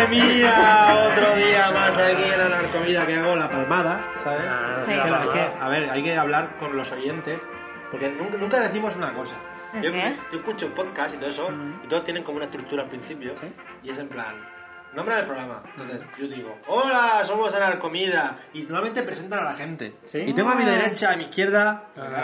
mía! Otro día más aquí en la Narcomida que hago la palmada, ¿sabes? Sí. A ver, hay que hablar con los oyentes, porque nunca decimos una cosa. Yo escucho podcast y todo eso, y todos tienen como una estructura al principio, y es en plan, nombre del programa. Entonces yo digo, hola, somos la Narcomida, y normalmente presentan a la gente. ¿Sí? Y tengo a mi derecha, a mi izquierda,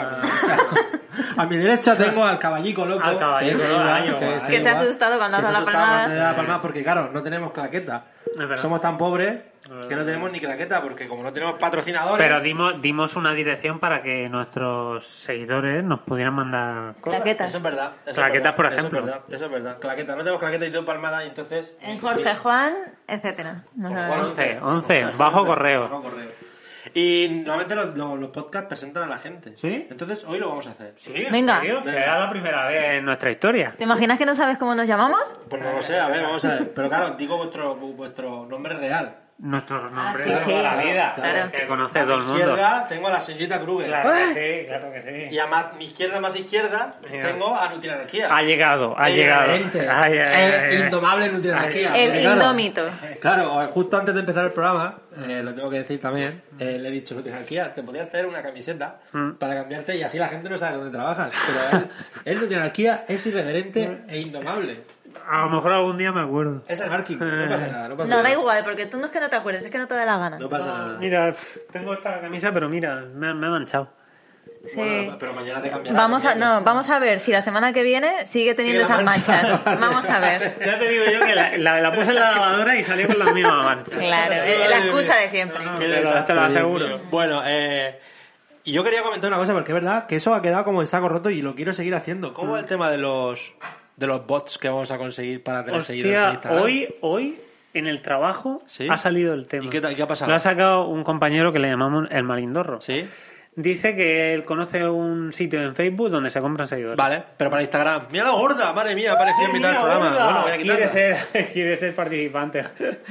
a mi derecha tengo al caballico loco. Al caballico loco, que se ha asustado cuando hace la palmada. Porque claro, no tenemos claqueta. Somos tan pobres que no tenemos ni claqueta, porque como no tenemos patrocinadores... Pero dimos una dirección para que nuestros seguidores nos pudieran mandar cosas. Claquetas. Eso es verdad. Claquetas, por ejemplo. Eso es verdad. Claqueta. No tenemos claqueta y tengo palmada, y entonces... En Jorge Juan, etcétera. No sé. 11, bajo correo. Y normalmente los podcasts presentan a la gente. ¿Sí? Entonces hoy lo vamos a hacer. Sí, ¿en Venga. serio? Que era la primera vez en nuestra historia. ¿Te imaginas que no sabes cómo nos llamamos? Pues no lo sé, a ver, vamos a ver. Pero claro, digo vuestro nombre real. Nuestro nombre sí, de sí. toda la vida, Claro. que conoce A todo mi el mundo. izquierda tengo a la señorita Kruger. Claro que sí. Y a mi izquierda más izquierda tengo a Nutrinarquía. Ha llegado. Irreverente. Indomable Nutrinarquía. El indómito. Claro, justo antes de empezar el programa, lo tengo que decir también, le he dicho, Nutrinarquía, te podría hacer una camiseta para cambiarte y así la gente no sabe dónde trabajas. Pero él Nutrinarquía es irreverente e indomable. A lo mejor algún día me acuerdo. Es anárquico, no pasa nada. No, da igual, porque tú no es que no te acuerdes, es que no te da la gana. No pasa nada. Mira, tengo esta camisa, pero mira, me ha manchado. Sí. Bueno, pero mañana te cambiarás. Vamos a ver si la semana que viene sigue teniendo Sigue la esas mancha. manchas. Vamos a ver. Ya te digo yo que la puse en la lavadora y salió con la misma mancha. Claro, es la excusa de siempre. Te lo aseguro. Bueno, y yo quería comentar una cosa, porque es verdad que eso ha quedado como en saco roto y lo quiero seguir haciendo. ¿Cómo es el tema de los bots que vamos a conseguir para tener seguidores en Hostia, Instagram? hoy en el trabajo ¿Sí? ha salido el tema. ¿Y qué ha pasado? Lo ha sacado un compañero que le llamamos el Malindorro. ¿Sí? Dice que él conoce un sitio en Facebook donde se compran seguidores. Vale, pero para Instagram. ¡Mira la gorda! ¡Madre mía! Apareció en mitad del programa. Gorda. Bueno, voy a quitarla. Quiere ser participante.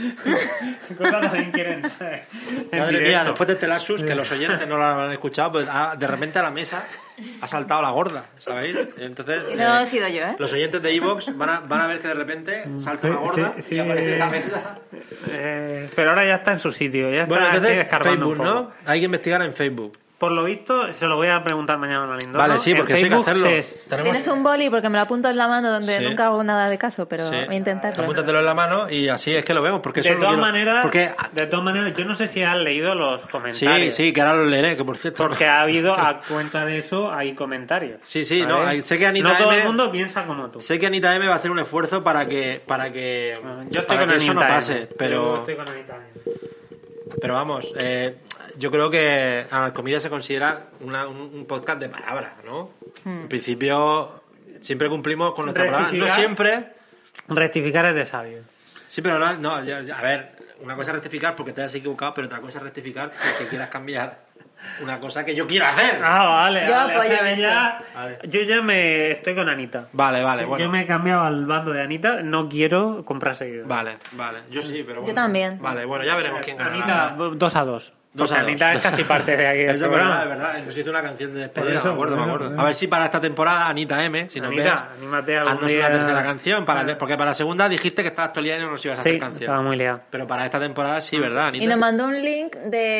Cosas también quieren. Madre mía, después de este lapsus, que los oyentes no lo habrán escuchado, pues de repente a la mesa ha saltado la gorda, ¿sabéis? Entonces, No he sido yo, ¿eh? los oyentes de iVoox van a ver que de repente salta una gorda Sí, y aparece en la mesa. Pero ahora ya está en su sitio. Ya está Bueno, aquí entonces escarbando Facebook, un poco. ¿no? Hay que investigar en Facebook. Por lo visto, se lo voy a preguntar mañana a Malindorro. Vale, sí, porque eso hay que hacerlo. Tienes un boli porque me lo apunto en la mano donde Sí. nunca hago nada de caso, pero Sí. voy a intentarlo. Apúntatelo en la mano y así es que lo vemos. Porque eso De lo todas quiero- maneras, Porque... yo no sé si has leído los Sí, comentarios. sí, que ahora lo leeré, que por cierto... Porque ha habido, a cuenta de eso, hay comentarios. Sí, sí, ¿sabes? no, sé que Anita No todo M... el mundo piensa como tú. Sé que Anita M va a hacer un esfuerzo para que Yo estoy para con que Anita eso no M. pase, Yo pero estoy con Anita M. vamos, yo creo que Anarcomida se considera un podcast de palabra, ¿no? En principio siempre cumplimos con nuestra palabra, no Rectificar. siempre, Rectificar es de sabio. sí, pero no, a ver, una cosa es rectificar porque te hayas equivocado, pero otra cosa es rectificar porque quieras cambiar una cosa que yo quiero hacer. Ah, vale. Yo vale, apoyo o sea, eso. Vale. Yo ya estoy con Anita. Vale, bueno. Yo me he cambiado al bando de Anita, no quiero comprar seguidores. Vale, yo sí, pero bueno. Yo también. Vale, bueno, ya veremos quién gana. Anita, 2-2. 2-2. Porque Anita es casi parte de aquí del Eso es programa. verdad. Nos hizo una canción de despedida, Por eso, me acuerdo. bueno. A ver si para esta temporada Anita M, si nos ves, Anita, anímate algún haznos día. una tercera canción, porque para la segunda dijiste que estabas todo el día y no nos ibas a Sí, hacer estaba canción. muy liado. Pero para esta temporada sí, ¿verdad, Anita? Y nos mandó un link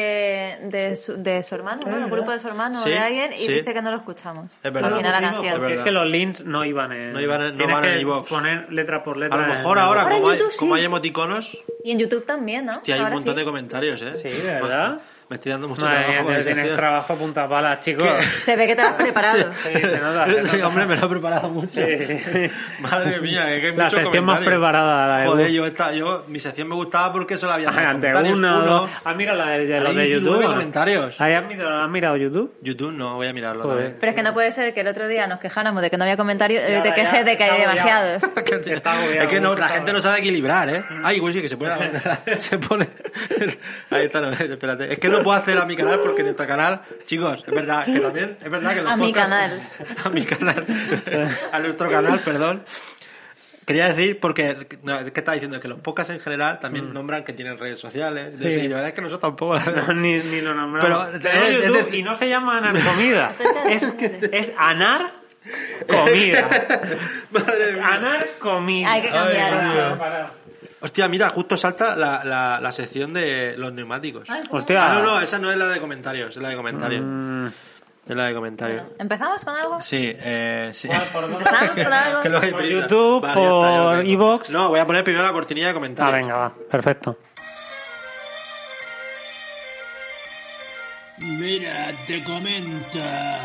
de su hermano, ¿no? Un grupo de su hermano o Sí, de alguien, y sí. dice que no lo escuchamos. Es verdad. Al final la Es canción. Porque es verdad. que los links no iban en... No Tienes van en que iVoox. poner letra por letra. A lo en mejor el- ahora, Ahora en como hay, YouTube sí. como hay emoticonos, Y en YouTube también, ¿no? que hay un Ahora montón sí. de comentarios, ¿eh? Sí, ¿de verdad? Me estoy dando mucho Madre trabajo mía, con mi tienes sección. trabajo a punta pala, chicos. Se ve que te lo has preparado. Sí, se nota, se Sí, nota. hombre, me lo he preparado mucho. Sí. Madre mía, que hay La muchos sección más comentarios. preparada, la de Joder, mi sección me gustaba porque solo había dos Ante comentarios. uno, Uno. dos. ¿Has mirado la de los Hay de 19 YouTube? comentarios. ¿Has mirado YouTube? YouTube no, voy a mirarlo Joder. también. Pero es que no puede ser que el otro día nos quejáramos de que no había comentarios y Ya, hoy te ya, quejes de que hay está demasiados. Está agobiado, Es que no, la está gente no sabe equilibrar, ¿eh? Ay, güey, sí, que se pone... se pone... Ahí está, no, espérate. Es que no puedo hacer a mi canal porque en nuestro canal, chicos, es verdad que también... Es verdad que los A mi podcasts- canal. A mi canal. A nuestro canal, perdón. Quería decir, porque... No, ¿qué estaba diciendo? Que los podcasts en general también nombran que tienen redes sociales. Sí. Y la verdad es que nosotros tampoco... No, ni lo nombramos. Pero, Tenemos es YouTube decir- y no se llama Anarcomida. es Anar Comida. Madre mía. Anar comida. Hay que cambiar Ay, eso. Hostia, mira, justo salta la sección de los neumáticos. Ay, ¿cómo? Hostia. No, esa no es la de comentarios, es la de comentarios. Es la de comentarios. Bueno, ¿empezamos con algo? Sí, sí. ¿Por dónde? ¿Empezamos con algo? Que lo hay Por prisa. YouTube, Vale, ya está, ya lo por tengo. iVoox. No, voy a poner primero la cortinilla de Ah, comentarios. venga, va. Perfecto. Mira, te comenta.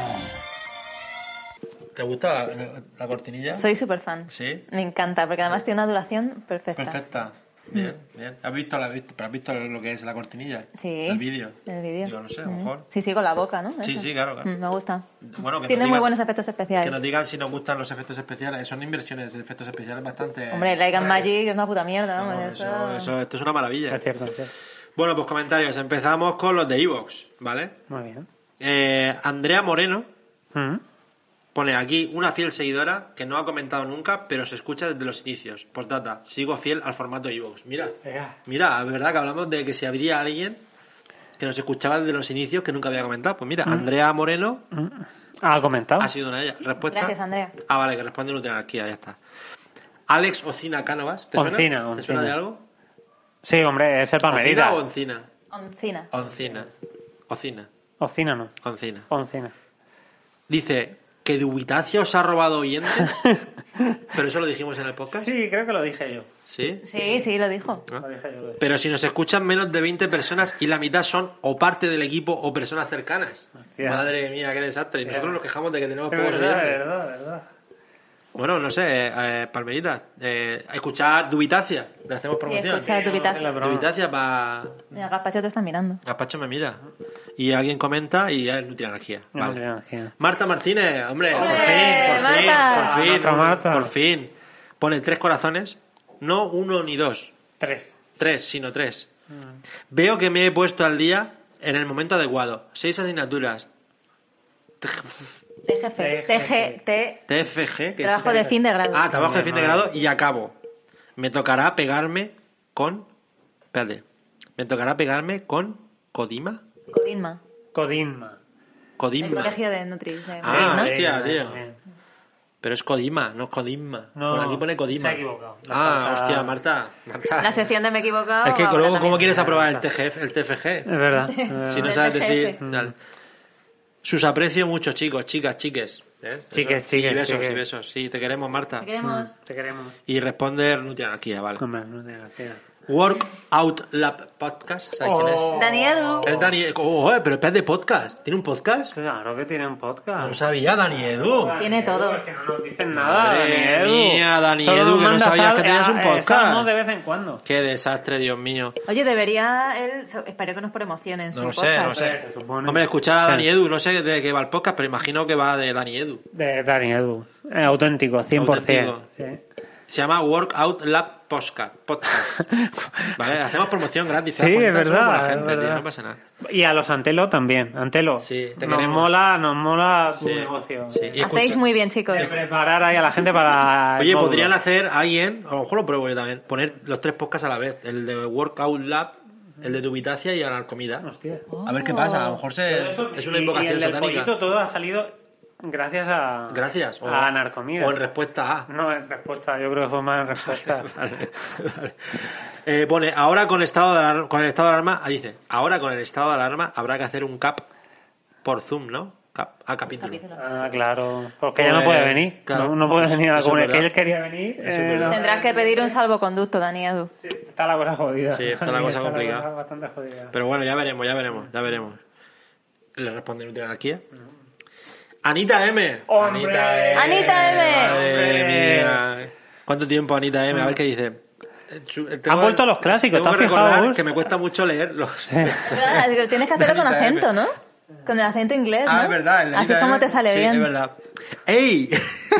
¿Te gusta la cortinilla? Soy súper fan. Sí. Me encanta, porque además tiene una duración perfecta. Perfecta. Bien, bien. ¿Has visto lo que es la cortinilla? Sí. El vídeo. El vídeo. Digo, no sé, a lo mejor. Sí, sí, con la boca, ¿no? Sí, Eso. sí, claro, claro. Me gusta. Bueno, que Tiene nos muy digan- buenos efectos especiales. Que nos digan si nos gustan los efectos especiales. Son inversiones de efectos especiales bastante... Hombre, Light and Magic es una puta mierda, ¿no? No, esto es una maravilla. Es cierto, es cierto. Bueno, pues comentarios. Empezamos con los de iVoox, ¿vale? Muy bien. Andrea Moreno Mm. pone aquí una fiel seguidora que no ha comentado nunca, pero se escucha desde los inicios. Postdata, sigo fiel al formato iVoox. Mira, mira, es verdad que hablamos de que si habría alguien que nos escuchaba desde los inicios que nunca había comentado. Pues mira, Andrea Moreno Ha comentado. ha sido una de ellas. Respuesta. Gracias, Andrea. Ah, vale, que responde Nutrianarquía, ya está. Alex Ocina Cánovas, ¿te suena? Oncina, ¿Te suena Oncina. de algo? Sí, hombre, es el ¿Ocina Palmerita. o Oncina? Oncina. Oncina. Ocina. Ocina no. Oncina. Oncina. Dice que Dubitacia os ha robado oyentes. Pero eso lo dijimos en el podcast. Sí, creo que lo dije yo. ¿Sí? Sí, sí, lo dijo. ¿No? Lo dije yo. Pero si nos escuchan menos de 20 personas y la mitad son o parte del equipo o personas cercanas. Hostia. Madre mía, qué desastre. Y nosotros nos quejamos de que tenemos Es pocos verdad, oyentes. verdad. Bueno, no sé, Palmerita, escuchar Dubitacia, le hacemos promoción. escuchar Dubitacia. Dubitacia para... Mira, Gazpacho te está mirando. Gaspacho me mira. Y alguien comenta y ya es Nutrianarquía. No Vale. tiene energía. Marta Martínez, hombre, por ¡Hombre, fin, Marta! por fin, Nuestra Marta. por fin. Pone 3 corazones, no 1 ni 2, 3. 3, sino 3. Veo que me he puesto al día en el momento adecuado. 6 asignaturas. TFG. TFG. ¿qué Trabajo es? de fin de grado. Ah, trabajo de fin de grado y acabo. Me tocará pegarme con... Espérate. Me tocará pegarme con Codima. Codinma. Codinma. El Codima. colegio de Nutris. Ah, ¿no? hostia, tío. Bien. Pero es Codima, no Codima. No, Por aquí pone Codima. se ha equivocado. Ah, hostia, Marta. La sección de me he equivocado. Es que ahora luego, también. ¿cómo quieres aprobar el TFG? Es verdad. Si no El sabes TFG. decir... Dale. Sus aprecio mucho, chicos, chicas, chiques. ¿Ves? Chiques, Eso. chiques, Y besos, chiques. y besos. Sí, te queremos, Marta. Te queremos. Te queremos. Y responder Nutrianarquía, vale. Hombre, no tiene energía. Work Out Lab Podcast, ¿sabes quién es? Dani Edu. Es Dani... pero es de podcast. ¿Tiene un podcast? Claro que tiene un podcast. No lo sabía, Dani Edu. Tiene todo. Es que no nos dicen nada, Madre Dani Edu. mía, Dani Solo Edu, nos que no manda sabías que tenías un podcast. salmos de vez en cuando. Qué desastre, Dios mío. Oye, debería él. Espero que nos promocione en su No lo sé, podcast. no lo sé. Se supone. Hombre, escuchar a Sí. Dani Edu, no sé de qué va el podcast, pero imagino que va de Dani Edu. De Dani Edu. Auténtico, 100%. Auténtico. Sí. Se llama Workout Lab Podcast. Vale, hacemos promoción gratis. ¿te Sí, das cuenta? es verdad, Somos buena es gente, verdad. tío, no pasa nada. Y a los Antelo también. Antelo. Sí, te nos queremos. nos mola tu Sí, negocio. sí. Y escucha- Hacéis muy bien, chicos. De preparar ahí a la gente para. el Oye, módulo. podrían hacer alguien, a lo mejor lo pruebo yo también, poner los 3 podcasts a la vez. El de Workout Lab, el de Dubitacia y la comida. Hostia. A ver qué pasa, a lo mejor Todo eso- es una y invocación el del satánica. pollito todo ha salido gracias a. Gracias. A Narcomida. O en respuesta a. No, en respuesta, yo creo que fue más en respuesta. Vale. Pone, ahora con el estado de alarma, dice, ahora con el estado de alarma habrá que hacer un cap por Zoom, ¿no? Capítulo. Capítulo. Ah, claro. Porque ya Pues, no puede venir. claro. No puede venir a la Eso es comunidad. Que verdad. él quería venir. Eso es verdad. Tendrás que pedir un salvoconducto, Dani Edu. Sí, está la cosa jodida. Sí, está la cosa complicada. cosa bastante jodida. Pero bueno, ya veremos. Le responde Nutrianarquía. Anita M. ¡Hombre! ¡Anita M! Madre mía. ¿Cuánto tiempo, Anita M? A ver qué dice. Han vuelto los clásicos, Tengo ¿te que has fijado, recordar Gus? que me cuesta mucho leerlos. Tienes que hacerlo con Anita M. acento, ¿no? Con el acento inglés, ¿no? Ah, es verdad. el de Así Anita como M. te sale Sí, bien. es verdad. ¡Ey!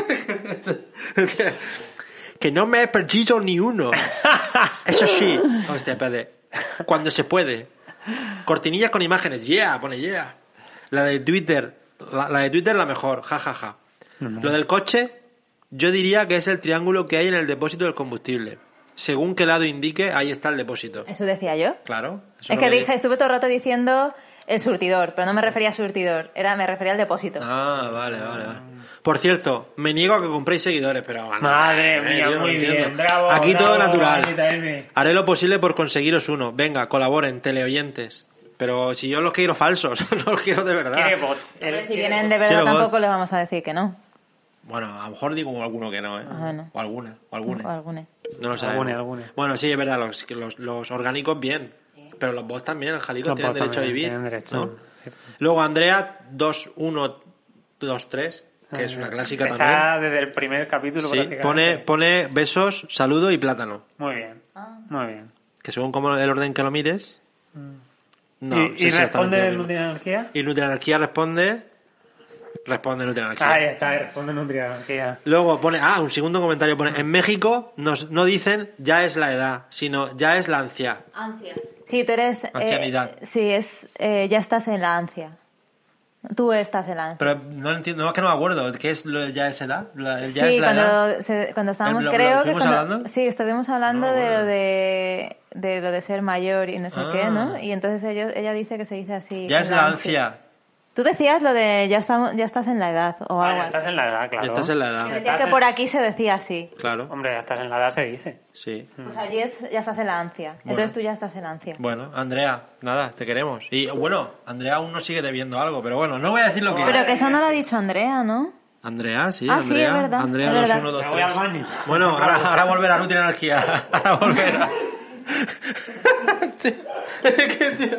que no me he perdido ni uno. Eso sí. Hostia, espérate. Cuando se puede. Cortinillas con imágenes. Yeah, pone yeah. La de Twitter. La de Twitter la mejor. Ja, ja, ja. Lo del coche, yo diría que es el triángulo que hay en el depósito del combustible. Según qué lado indique, ahí está el depósito. Eso decía yo. Claro. eso Es lo que estuve todo el rato diciendo el surtidor, pero no me refería a surtidor, me refería al depósito. Ah, vale. Por cierto, me niego a que compréis seguidores, pero... Madre mía, yo no muy entiendo. bien, bravo. Aquí todo bravo, natural. Anita M. Haré lo posible por conseguiros uno. Venga, colaboren, teleoyentes. Pero si yo los quiero falsos, no los quiero de verdad. Quiere bots. Pero si vienen de verdad Quiero tampoco bots. les vamos a decir que no. Bueno, a lo mejor digo alguno que no, ¿eh? Bueno. O alguna. O alguna. No lo sabemos. Alguna. Bueno, sí, es verdad, los orgánicos bien. Pero los bots también, Angelito, Los tienen bots derecho a también vivir. tienen derecho, ¿no? cierto. Luego Andrea 2123, que es una clásica Esa también. desde el primer capítulo Sí, prácticamente. pone besos, saludo y plátano. Muy bien. Muy bien. Que según como el orden que lo mires. No, ¿Y sí, exactamente responde lo mismo. Nutrienergía? Y Nutrienergía responde Nutrienergía. Ahí está, responde Nutrienergía. Luego pone, un segundo comentario pone, en México no dicen ya es la edad, sino ya es la ansia. Ansia. Sí, tú eres... Ancianidad. sí, ya estás en la ansia. Tú estás en la ansia. Pero no entiendo, no, es que no me acuerdo, ¿qué es ya es edad? Ya Sí, es la edad. cuando estábamos, ¿Lo creo que estuvimos hablando? sí, estuvimos hablando No, de bueno. lo de ser mayor y no sé Ah. qué, ¿no? Y entonces ella dice que se dice así. Ya en es la ansia. Tú decías lo de ya estás en la edad o algo Ya así. estás en la edad, claro. Ya estás en la edad. Me decía que por aquí se decía así. Claro, Hombre, ya estás en la edad, se dice. sí. Pues allí ya estás en la ansia. Entonces tú ya estás en la ansia. Bueno, Andrea, nada, te queremos. Y bueno, Andrea aún nos sigue debiendo algo, pero bueno, no voy a decir lo que Pero es. que eso no lo ha dicho Andrea, ¿no? Andrea, sí, Ah, sí, Andrea. es verdad, Andrea es 2, verdad. 1, 2, Me voy 3. al baño. Bueno, ahora volverá a Nutrienergía. Ahora volverá. ¿Qué, tío?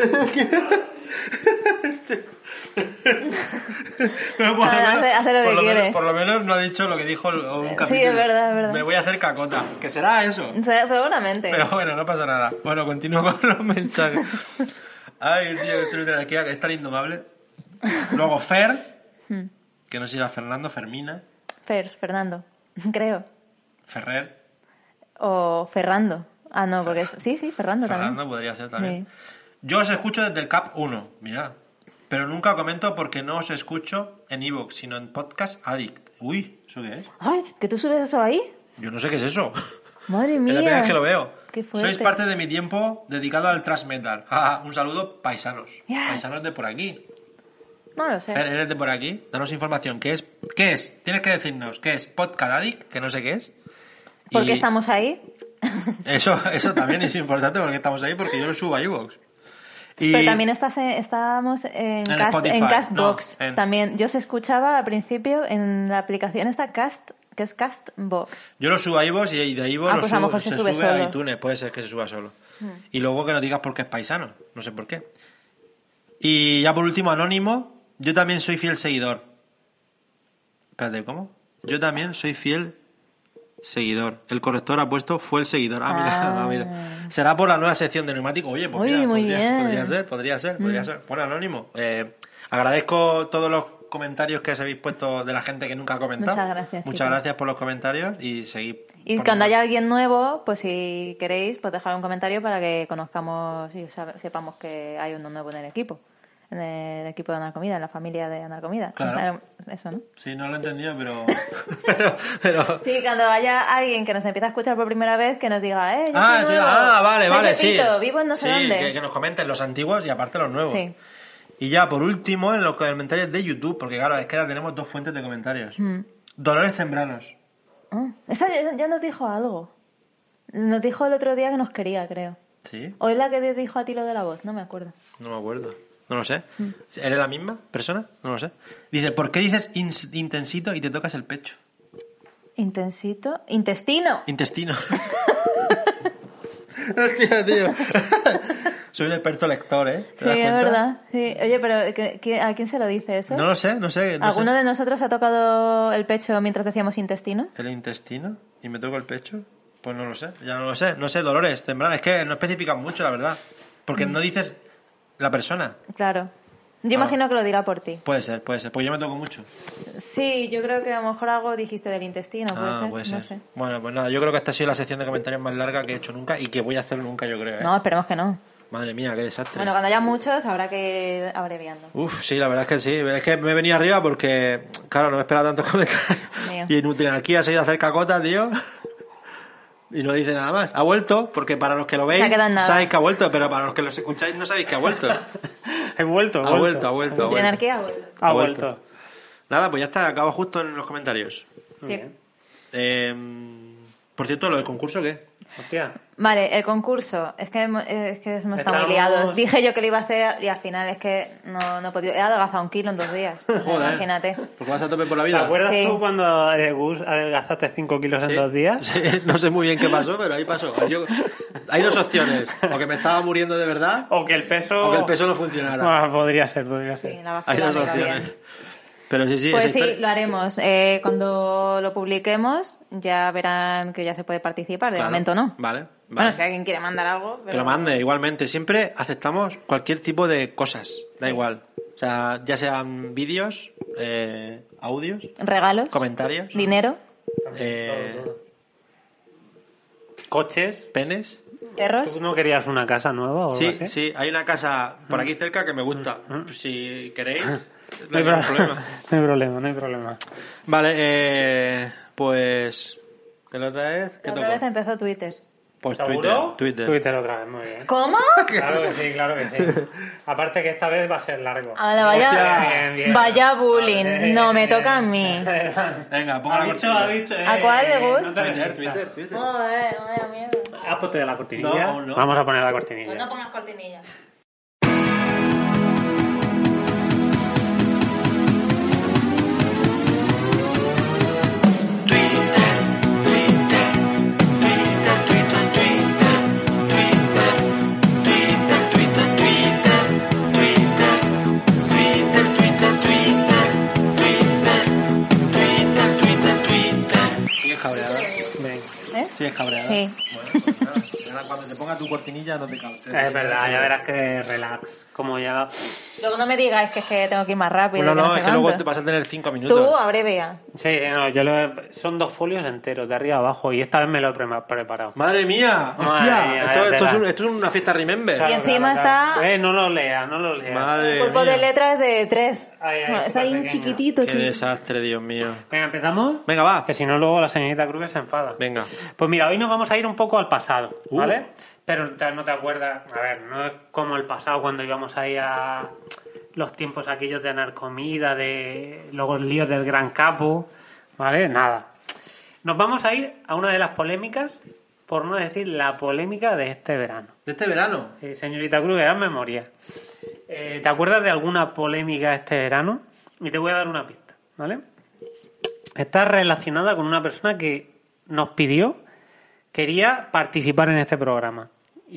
Pero por Hace lo que quiere. por lo menos no ha dicho lo que dijo un capítulo. Sí, es verdad, es verdad. Me voy a hacer cacota. ¿Qué será eso? Seguramente. Pero bueno, no pasa nada. Bueno, continúo con los mensajes. Ay, tío, Nutrienergía, que es tan indomable. Luego Fer, que no sé si era Fernando, Fermina, Fernando, creo. Ferrer. O Ferrando. Ah, no, porque sí, Ferrando Fernando también. podría ser también. Sí. Yo os escucho desde el CAP 1, mira. Pero nunca comento porque no os escucho en iVoox, sino en Podcast Addict. Uy, ¿eso qué es? Ay, ¿que tú subes eso ahí? Yo no sé qué es eso. Madre Es mía. la primera vez que lo veo. Qué fuerte. Sois parte de mi tiempo dedicado al thrash metal. Un saludo, paisanos. Ya. Paisanos de por aquí. No lo sé. Fer, ¿eres de por aquí? Danos información. ¿Qué es? ¿Qué es? Tienes que decirnos. ¿Qué es? Podcast Addict, que no sé qué es. ¿Por qué Y estamos ahí? Eso también es importante porque estamos ahí, porque yo lo subo a iVoox. Y Pero también estábamos en Spotify, Castbox. no, en- También yo se escuchaba al principio en la aplicación esta Cast, que es Castbox. yo lo subo a iVoox y de iVoox lo Pues a lo mejor se sube a solo. iTunes. Puede ser que se suba solo. Y luego que nos digas por qué es paisano. No sé por qué. Y ya por último, Anónimo. Yo también soy fiel seguidor. Espérate, ¿cómo? Yo también soy fiel seguidor. El corrector ha puesto fue el seguidor. Mira. Será por la nueva sección de neumático. Oye, pues Uy, mira, muy podría bien. podría ser. Bueno, Anónimo. Agradezco todos los comentarios que os habéis puesto de la gente que nunca ha comentado. Muchas gracias, Muchas chicos. gracias por los comentarios y seguid. Y poniendo- cuando haya alguien nuevo, pues si queréis, pues dejar un comentario para que conozcamos y sepamos que hay uno nuevo en el equipo. En el equipo de Anarcomida, en la familia de Anarcomida. Claro. O sea, eso, ¿no? Sí, no lo he entendido, pero... pero... Sí, cuando haya alguien que nos empiece a escuchar por primera vez, que nos diga, yo soy Ah, nuevo, vale, soy vale, sí. Pepito, vivo en no sé Sí, dónde. que nos comenten los antiguos y aparte los nuevos. Sí. Y ya, por último, en los comentarios de YouTube, porque claro, es que ahora tenemos dos fuentes de comentarios. Dolores Zembranos. Esa ya nos dijo algo. Nos dijo el otro día que nos quería, creo. ¿Sí? O es la que te dijo a ti lo de la voz, no me acuerdo. No me acuerdo. No lo sé. ¿Eres la misma persona? No lo sé. Dice, ¿por qué dices intensito y te tocas el pecho? Intensito. Intestino. Intestino. Hostia, tío. Soy un experto lector, ¿eh? ¿Te Sí, das es cuenta? verdad. Sí. Oye, pero ¿a quién se lo dice eso? No lo sé, no sé. ¿Alguno de nosotros ha tocado el pecho mientras decíamos intestino? ¿El intestino? ¿Y me toco el pecho? Pues no lo sé, ya no lo sé. No sé, Dolores, Tembrán. Es que no especifican mucho, la verdad. Porque no dices la persona. Claro. Yo imagino que lo dirá por ti. Puede ser. Pues yo me toco mucho. Sí, yo creo que a lo mejor algo dijiste del intestino, puede ser. No sé. Bueno, pues nada, yo creo que esta ha sido la sección de comentarios más larga que he hecho nunca y que voy a hacer nunca, yo creo. ¿eh? No, esperemos que no. Madre mía, qué desastre. Bueno, cuando haya muchos habrá que ir abreviando. Uf, sí, la verdad es que sí. Es que me he venido arriba porque, claro, no me esperaba tantos comentarios. Mío. Y en Nutrienergía se ha ido a hacer cacota, tío. Y no dice nada más. Ha vuelto, porque para los que lo veis, Se ha quedado en nada. sabéis que ha vuelto, pero para los que los escucháis no sabéis que ha vuelto. He vuelto. Ha vuelto. Nutri-Anarquía ha vuelto. Ha vuelto. Nada, pues ya está, acabo justo en los comentarios. Sí. Por cierto, ¿lo del concurso qué? Hostia. Vale, el concurso. Es que hemos estado muy Estábamos- liados. Dije yo que lo iba a hacer y al final es que no he podido. He adelgazado 1 kilo en 2 días. Joder. Imagínate. Porque vas a tope por la ¿Te vida. acuerdas Sí. tú cuando Gus adelgazaste 5 kilos Sí. en 2 días? Sí, no sé muy bien qué pasó, pero ahí pasó. Hay 2 opciones. O que me estaba muriendo de verdad, O que el peso... o que el peso no funcionara. Bueno, podría ser. Sí, la Hay báscula 2 me iba opciones. bien. Pero sí, Pues esa sí, historia- lo haremos. Cuando lo publiquemos ya verán que ya se puede participar. De Claro. momento no. Vale. Bueno, si alguien quiere mandar algo... Que lo mande, igualmente. Siempre aceptamos cualquier tipo de cosas. Da Sí. igual. O sea, ya sean vídeos, audios, Regalos. comentarios, Dinero. Coches. penes. Perros. ¿Tú no querías una casa nueva o algo Sí, así? sí, hay una casa por aquí cerca que me gusta. Si queréis, No no hay, hay ningún problema. no hay problema. Vale, pues... ¿Qué la otra vez? ¿Qué Otra tocó? vez empezó Twitter. Pues ¿Seguro? Twitter. Twitter otra vez, muy bien. ¿Cómo? Claro que sí, claro que sí. Aparte que esta vez va a ser largo. Ahora vaya, Hostia. Bien. vaya bullying. No, me toca a mí. Venga, ponga Ha la dicho, cortinilla. ha dicho. ¿A cuál le gusta? No te resistas. Twitter. Joder, vaya mierda. Ah, ponte la cortinilla. No, no. Vamos a poner la cortinilla. Pues no pongas cortinilla. ¿Sigues cabreada? Venga. ¿Eh? ¿Sigues cabreada? Sí. Bueno, pues nada. Ahora cuando te ponga tu cortinilla no te cabres. Es verdad, ya verás que relax. Como ya... Luego no me digáis que es que tengo que ir más rápido. No, que no, sé es que luego cuánto. te vas a tener 5 minutos. Tú, abrevia. Sí, no, son 2 folios enteros, de arriba a abajo, y esta vez me lo he preparado. ¡Madre mía! Madre ¡Hostia! mía, esto, ya verás. esto es una fiesta remember. Y encima está- No lo leas, no lo leas. Madre El cuerpo mía. de letra es de 3. Ay, ay, Está ahí un superpequeño. chiquitito, Qué desastre, Dios mío. Venga, ¿empezamos? Venga, va. Que si no, luego la señorita Cruz se enfada. Venga. Pues mira, hoy nos vamos a ir un poco al pasado, ¿vale? Pero no te acuerdas, a ver, no es como el pasado cuando íbamos ahí a los tiempos aquellos de Narcomida, de los líos del Gran Capo, ¿vale? Nada. Nos vamos a ir a una de las polémicas, por no decir la polémica de este verano. ¿De este verano? Señorita Cruz, haz memoria. ¿Te acuerdas de alguna polémica este verano? Y te voy a dar una pista, ¿vale? Está relacionada con una persona que nos quería participar en este programa.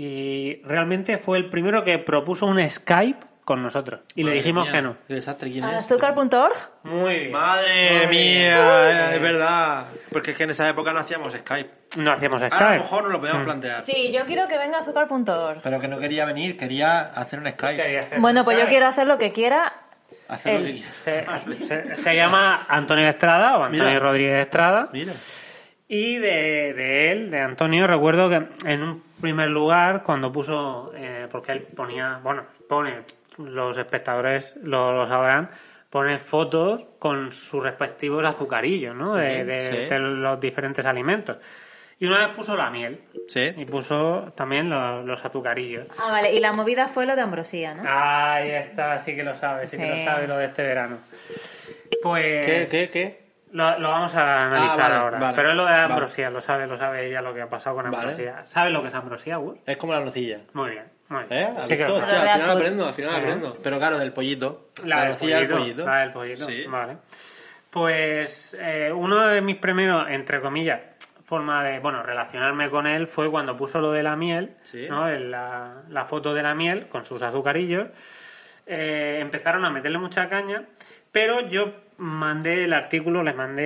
Y realmente fue el primero que propuso un Skype con nosotros. Y le dijimos mía, que no. Qué desastre, ¿quién es? Azúcar.org. Muy bien. Madre Muy bien. mía, es verdad. Porque es que en esa época no hacíamos Skype. No hacíamos Skype. Ahora a lo mejor nos lo podíamos plantear. Sí, yo quiero que venga Azúcar.org. Pero que no quería venir, quería hacer un Skype. Quería hacer Bueno, pues yo Skype. quiero hacer lo que quiera. Hacer lo que Él. quiera. Se llama Antonio Estrada o Antonio Mira. Rodríguez Estrada. Mira. Y de él, de Antonio, recuerdo que en un primer lugar, cuando puso, porque él pone, los espectadores lo sabrán, pone fotos con sus respectivos azucarillos, ¿no? Sí, de los diferentes alimentos. Y una vez puso la miel. Sí. Y puso también los azucarillos. Ah, vale. Y la movida fue lo de Ambrosía, ¿no? Ahí está, sí que lo sabe, sí que Sí. lo sabe lo de este verano. Pues... ¿Qué? Lo vamos a analizar vale, ahora. vale, Pero es lo de vale. Ambrosía, lo sabe ella lo que ha pasado con Vale. Ambrosía. ¿Sabes lo que es Ambrosía, Gus? Es como la nocilla. Muy bien, muy bien. ¿Has Sí que visto? lo Hostia, sabe. Real al final Food. aprendo. Pero claro, del pollito. La del nocilla del pollito. La del pollito, Sí. vale. Pues uno de mis primeros, entre comillas, forma de, relacionarme con él fue cuando puso lo de la miel, Sí. ¿no? La foto de la miel con sus azucarillos. Empezaron a meterle mucha caña, pero yo les mandé el artículo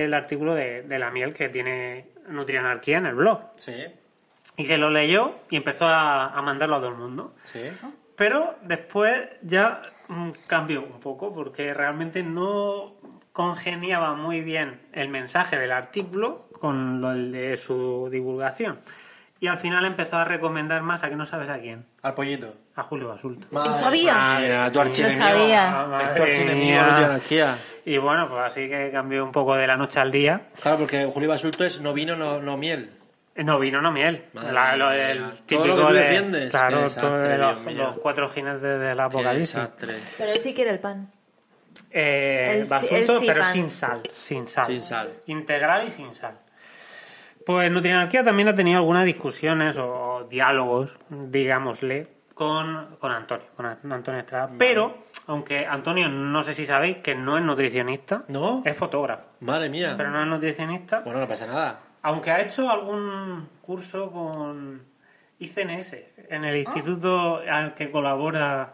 de la miel que tiene Nutri-Anarquía en el blog. Sí. Y se lo leyó y empezó a mandarlo a todo el mundo. Sí. Pero después ya cambió un poco porque realmente no congeniaba muy bien el mensaje del artículo con lo de su divulgación. Y al final empezó a recomendar más a que no sabes a quién. Al pollito. A Julio Basulto. Lo sabía. Mira, tu archienemigo. Lo sabía. Es tu archienemigo, Mía. no tiene anarquía. Y bueno, pues así que cambió un poco de la noche al día. Claro, porque Julio Basulto es no vino, no miel. No, vino, no miel. El Todo típico lo que tú de... defiendes. Claro, Desastre, todo de Dios mío. los 4 jinetes del Qué apocalipsis. desastre. Pero él sí quiere el pan. Basunto, él sí pero pan. sin sal. Sin sal. Integral y sin sal. Pues Nutrinarquía también ha tenido algunas discusiones o diálogos, digámosle, con Antonio Estrada. Vale. Pero, aunque Antonio, no sé si sabéis, que no es nutricionista. ¿No? Es fotógrafo. Madre mía. Pero no es nutricionista. Bueno, no pasa nada. Aunque ha hecho algún curso con ICNS, en el instituto al que colabora...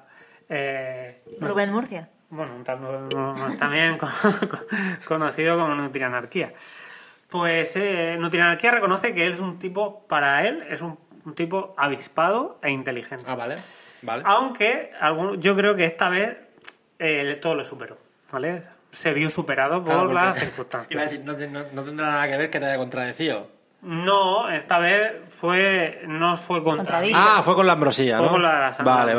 Rubén Murcia. Bueno, también conocido como Nutrinarquía. Pues Nutrinarquía reconoce que él es un tipo, para él, es un tipo avispado e inteligente. Ah, vale. Aunque yo creo que esta vez todo lo superó, ¿vale? Se vio superado por las circunstancias. Iba a decir, no tendrá nada que ver que te haya contradecido. No, esta vez no fue contra... Ah, fue con la ambrosía, ¿no? Fue con la Vale.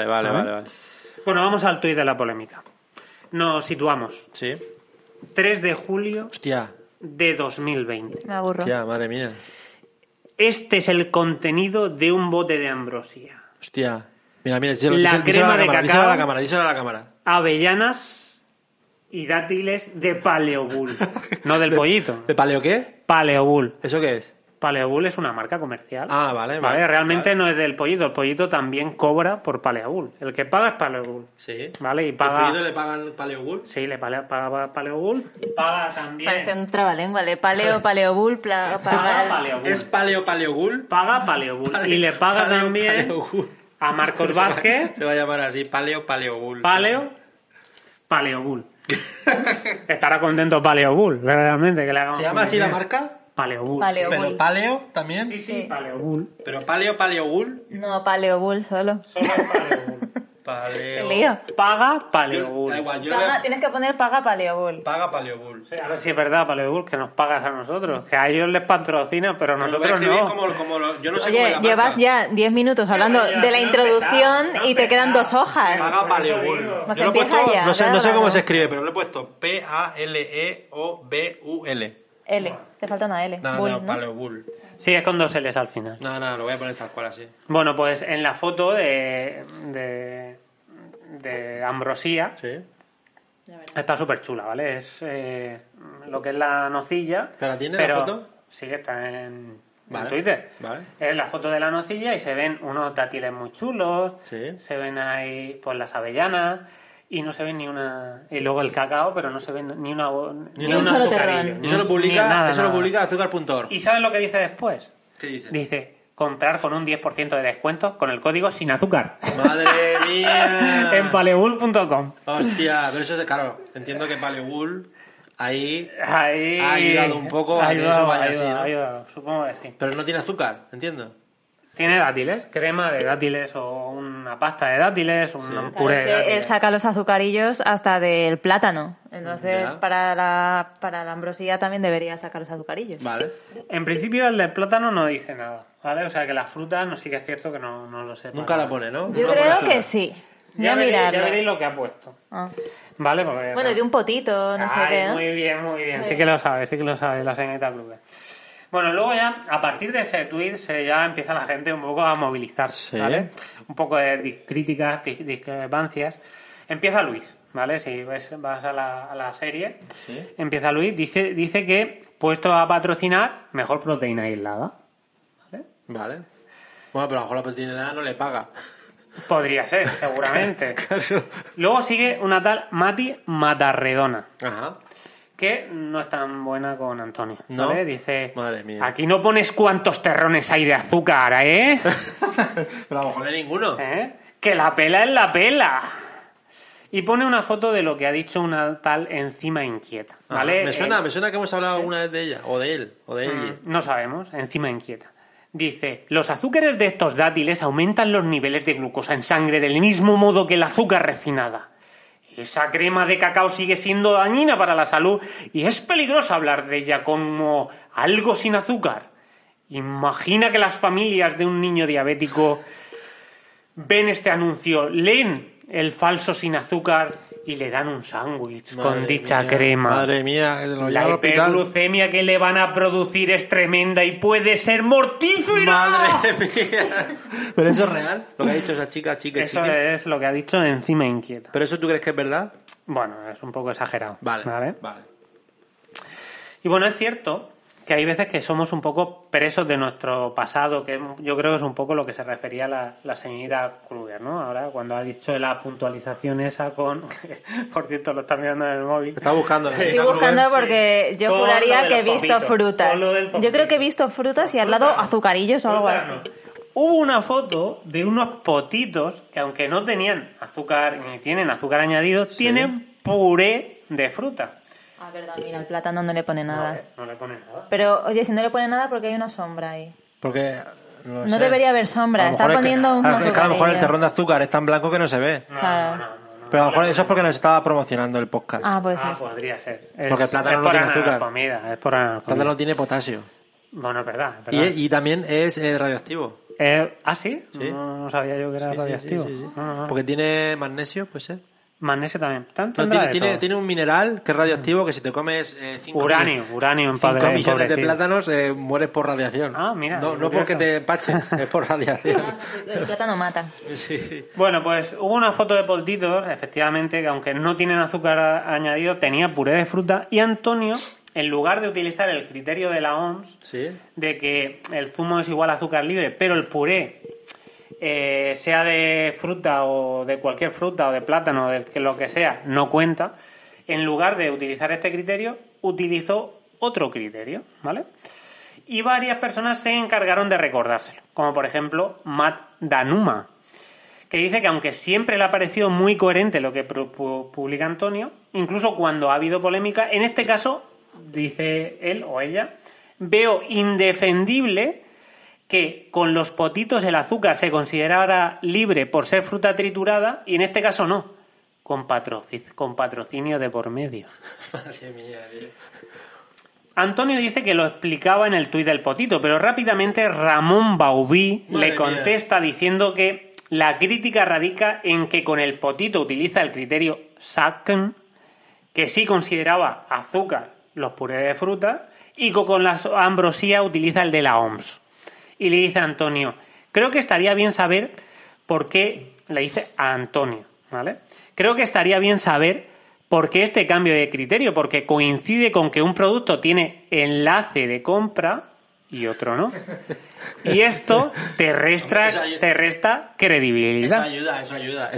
Bueno, vamos al tuit de la polémica. Nos situamos. Sí. 3 de julio Hostia. de 2020. Me aburro. Hostia, madre mía. Este es el contenido de un bote de ambrosía. Hostia. Mira, díselo a la cámara. Avellanas y dátiles de Paleobull. No del pollito. ¿De paleo qué? Paleobull. ¿Eso qué es? Paleobull es una marca comercial. Ah, vale. Realmente no es del pollito. El pollito también cobra por Paleobull. El que paga es Paleobull. Sí. ¿Vale? Y paga... ¿El pollito le pagan Paleobull? Sí, le paga Paleobull. Paga también... Parece un trabalengua. Paleobull, paga Paleobull. ¿Es Paleobull? Paga Paleobull. Y le paga también a Marcos Vázquez. Se va a llamar así, Paleobull. Paleobull. Estará contento Paleobull, realmente. Que le hagamos ¿Se llama así la marca? Paleobull. ¿Pero paleo también? Sí, Paleobull. ¿Pero Paleobull? No, Paleobull solo. Solo Paleobull. Qué lío. Paga Paleobull. Da igual, Tienes que poner paga Paleobull. Paga Paleobull. Sí, a ver si es verdad, Paleobull, que nos pagas a nosotros. Que a ellos les patrocina, pero nosotros no. Yo no sé Oye, llevas ya 10 minutos hablando de la introducción y te quedan 2 hojas. Paga Paleobull. Pues empieza ya. No sé cómo se escribe, pero le he puesto Paleobull. L. Te falta una L. No, Paleobull. Sí, es con 2 L's al final. No, lo voy a poner tal cual así. Bueno, pues en la foto de ambrosía está súper chula, ¿vale? Es lo que es la nocilla. ¿Pero tiene la foto? Sí, está en Twitter. Vale. Es la foto de la nocilla y se ven unos dátiles muy chulos. Sí. Se ven ahí pues las avellanas. Y no se ve ni una... Y luego el cacao, pero no se ve ni una... Ni un solo terrón. Eso lo publica azúcar.org. ¿Y sabes lo que dice después? ¿Qué dice? Dice, comprar con un 10% de descuento con el código sin azúcar. ¡Madre mía! En paleobull.com. Hostia, pero eso es claro. Entiendo que Paleobull ahí ha Ahí... ayudado un poco a que eso vaya así, ¿no? Ha ayudado, supongo que sí. Pero no tiene azúcar, entiendo. Tiene dátiles, crema de dátiles o una pasta de dátiles, un puré de dátiles. Él saca los azucarillos hasta del plátano. Entonces, para la ambrosía también debería sacar los azucarillos. Vale. En principio el del plátano no dice nada, ¿vale? O sea que la fruta no sí que es cierto que no lo sé. Nunca la pone, ¿no? Yo creo que sí. Ya veréis lo que ha puesto. Ah. Vale, porque... Bueno, de un potito, no sé qué. Muy bien. Sí que lo sabe la señorita Clube. Bueno, luego ya, a partir de ese tuit, ya empieza la gente un poco a movilizarse, ¿vale? Un poco de críticas, discrepancias. Empieza Luis, ¿vale? Si vas a la serie, empieza Luis, dice que, puesto a patrocinar, mejor proteína aislada, Vale. Bueno, pero a lo mejor la proteína aislada no le paga. Podría ser, seguramente. Claro. Luego sigue una tal Mati Matarredona. Ajá. Que no es tan buena con Antonio, ¿vale? ¿No? Dice, Madre mía. aquí no pones cuántos terrones hay de azúcar, ¿eh? Pero a lo mejor no hay ninguno. Que la pela es la pela. Y pone una foto de lo que ha dicho una tal Enzima Inquieta, ¿vale? Me suena que hemos hablado alguna vez de ella, o de él, o de ella. No sabemos, Enzima Inquieta. Dice, los azúcares de estos dátiles aumentan los niveles de glucosa en sangre del mismo modo que el azúcar refinada. Esa crema de cacao sigue siendo dañina para la salud y es peligroso hablar de ella como algo sin azúcar. Imagina que las familias de un niño diabético ven este anuncio, leen el falso sin azúcar y le dan un sándwich con dicha crema. Madre mía, La hiperglucemia que le van a producir es tremenda y puede ser mortífera. Madre mía. Pero eso es real, lo que ha dicho esa chica. Eso es lo que ha dicho Encima Inquieta. ¿Pero eso tú crees que es verdad? Bueno, es un poco exagerado. Vale. Y bueno, es cierto que hay veces que somos un poco presos de nuestro pasado, que yo creo que es un poco lo que se refería la señorita Kruger, ¿no? Ahora, cuando ha dicho la puntualización esa con... Por cierto, lo está mirando en el móvil. Está buscando. Estoy buscando porque yo juraría que he visto frutas. Yo creo que he visto frutas y al lado azucarillos o algo así. Hubo una foto de unos potitos que, aunque no tenían azúcar ni tienen azúcar añadido, tienen puré de fruta. Ah, verdad, mira, el plátano no le pone nada. No le pone nada. Pero, oye, si no le pone nada, porque hay una sombra ahí. Porque... No debería haber sombra, está poniendo un es que a lo mejor el terrón de azúcar es tan blanco que no se ve. No. Pero a lo mejor eso es porque nos estaba promocionando el podcast. Puede ser. Podría ser. Porque el plátano no tiene azúcar. Es por el plátano tiene potasio. Bueno, es verdad. Y también es radioactivo. ¿Sí? No sabía yo que era radioactivo. Sí. Porque tiene magnesio, pues ser. Magnesio también. Tiene un mineral que es radioactivo que si te comes 5 uranio en 5 millones de plátanos mueres por radiación. Mira. No porque te empaches, es por radiación. El plátano mata. Sí. Bueno, pues hubo una foto de potitos, efectivamente, que aunque no tienen azúcar añadido, tenía puré de fruta y Antonio, en lugar de utilizar el criterio de la OMS, de que el zumo es igual a azúcar libre, pero el puré sea de fruta o de cualquier fruta o de plátano, de lo que sea, no cuenta, en lugar de utilizar este criterio, utilizó otro criterio, ¿vale? Y varias personas se encargaron de recordárselo, como por ejemplo Matt Danuma, que dice que aunque siempre le ha parecido muy coherente lo que publica Antonio, incluso cuando ha habido polémica, en este caso, dice él o ella, veo indefendible que con los potitos el azúcar se considerara libre por ser fruta triturada y en este caso no, con patrocinio de por medio. Madre mía, tío. Antonio dice que lo explicaba en el tuit del potito, pero rápidamente Ramón Baubí le contesta diciendo que la crítica radica en que con el potito utiliza el criterio Sacken, que sí consideraba azúcar los purés de fruta, y que con la ambrosía utiliza el de la OMS. Y le dice a Antonio, creo que estaría bien saber por qué, le dice a Antonio, ¿vale? Creo que estaría bien saber por qué este cambio de criterio, porque coincide con que un producto tiene enlace de compra y otro no. Y esto te resta credibilidad. Eso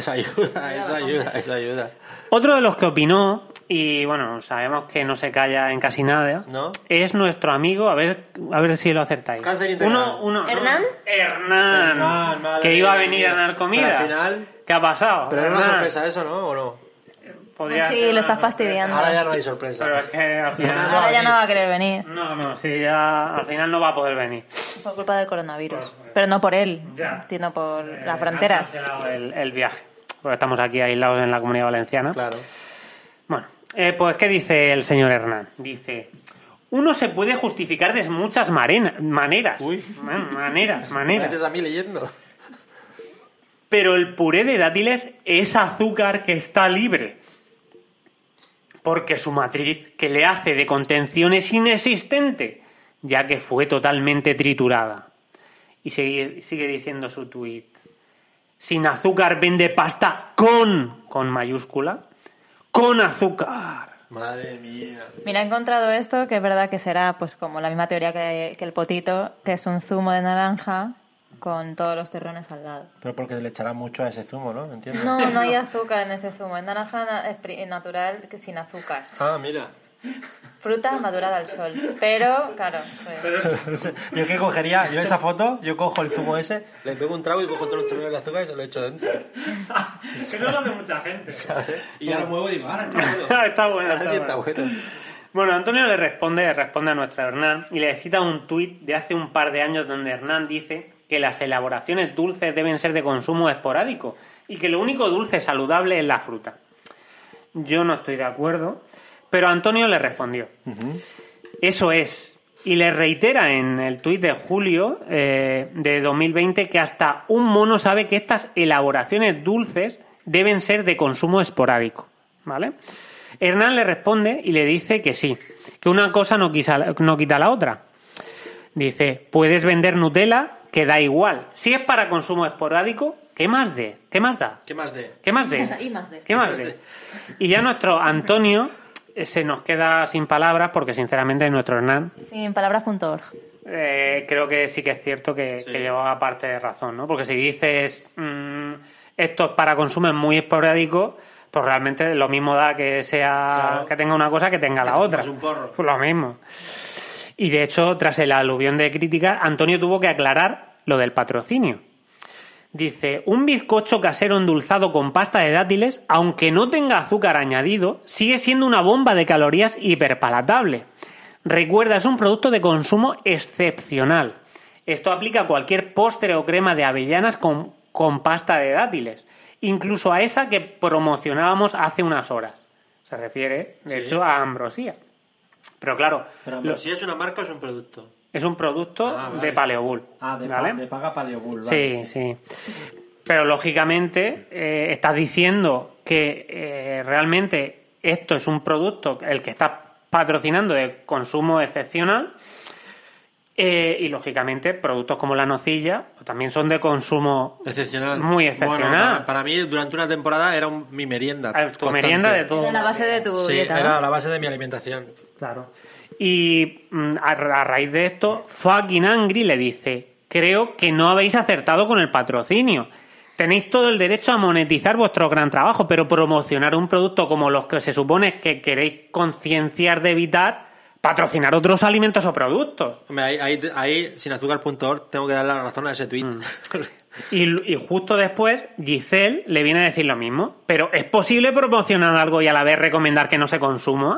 ayuda. Otro de los que opinó, y bueno, sabemos que no se calla en casi nada, ¿no? Es nuestro amigo, a ver si lo acertáis. ¿Hernán? Hernán, que iba a venir a Narcomida. Pero al final... ¿Qué ha pasado? Pero era una sorpresa eso, ¿no? ¿O no? Sí, lo estás fastidiando. Ahora ya no hay sorpresa. Pero es que al final ahora ya no va a querer venir. No, sí, ya al final no va a poder venir. Por culpa del coronavirus. Pero no por él, sino por las fronteras. Ha cancelado el viaje. Porque estamos aquí aislados en la Comunidad Valenciana. Claro. Bueno, pues ¿qué dice el señor Hernán? Dice, uno se puede justificar de muchas maneras. Uy. Maneras. ¿Estás a mí leyendo? Pero el puré de dátiles es azúcar que está libre. Porque su matriz que le hace de contención es inexistente, ya que fue totalmente triturada. Y sigue diciendo su tuit. Sin azúcar vende pasta con mayúscula, con azúcar. Madre mía. Mira, he encontrado esto, que es verdad que será pues como la misma teoría que el potito, que es un zumo de naranja con todos los terrones al lado. Pero porque le echará mucho a ese zumo, ¿no? ¿Entiendes? No hay azúcar en ese zumo. Es naranja natural sin azúcar. Ah, mira. Fruta madurada al sol. Pero, claro, pues... Yo esa foto, yo cojo el zumo ese, le pego un trago y cojo todos los terrones de azúcar y se lo echo dentro. Eso lo hace mucha gente. ¿Sabes? Y ya lo muevo y digo, ahora está bueno. Está bueno. Bueno, Antonio le responde a nuestro Hernán y le cita un tuit de hace un par de años donde Hernán dice que las elaboraciones dulces deben ser de consumo esporádico y que lo único dulce saludable es la fruta. Yo no estoy de acuerdo, pero Antonio le respondió. Eso es. Y le reitera en el tuit de julio de 2020 que hasta un mono sabe que estas elaboraciones dulces deben ser de consumo esporádico. ¿vale? Hernán le responde y le dice que sí, que una cosa no quita la otra. Dice, puedes vender Nutella, que da igual. Si es para consumo esporádico, ¿qué más da? ¿Qué más de? ¿Qué más de? Y más de. ¿Qué más de? Y ya nuestro Antonio se nos queda sin palabras porque, sinceramente, nuestro Hernán... Sin palabras.org. creo que sí que es cierto que lleva parte de razón, ¿no? Porque si dices esto es para consumo muy esporádico, pues realmente lo mismo da que sea que tenga una cosa que tenga la otra. Un porro. Pues lo mismo. Y de hecho, tras el aluvión de críticas, Antonio tuvo que aclarar lo del patrocinio. Dice, un bizcocho casero endulzado con pasta de dátiles, aunque no tenga azúcar añadido, sigue siendo una bomba de calorías hiperpalatable. Recuerda, es un producto de consumo excepcional. Esto aplica a cualquier postre o crema de avellanas con pasta de dátiles, incluso a esa que promocionábamos hace unas horas. Se refiere, de hecho, a Ambrosía. Pero claro... ¿Pero Ambrosía es una marca o es un producto? Es un producto de Paleobull. De paga Paleobull, vale. Sí. Pero lógicamente estás diciendo que realmente esto es un producto el que está patrocinando de consumo excepcional y lógicamente productos como la nocilla pues, también son de consumo excepcional. Muy excepcional. Bueno, para mí durante una temporada era mi merienda. Tu merienda de todo. Era la base de tu dieta, era ¿no? la base de mi alimentación. Claro. Y a raíz de esto, Fucking Angry le dice, creo que no habéis acertado con el patrocinio. Tenéis todo el derecho a monetizar vuestro gran trabajo, pero promocionar un producto como los que se supone que queréis concienciar de evitar, patrocinar otros alimentos o productos. Hombre, ahí sin azúcar.org tengo que darle la razón a ese tweet. Y justo después, Giselle le viene a decir lo mismo. Pero ¿es posible promocionar algo y a la vez recomendar que no se consuma?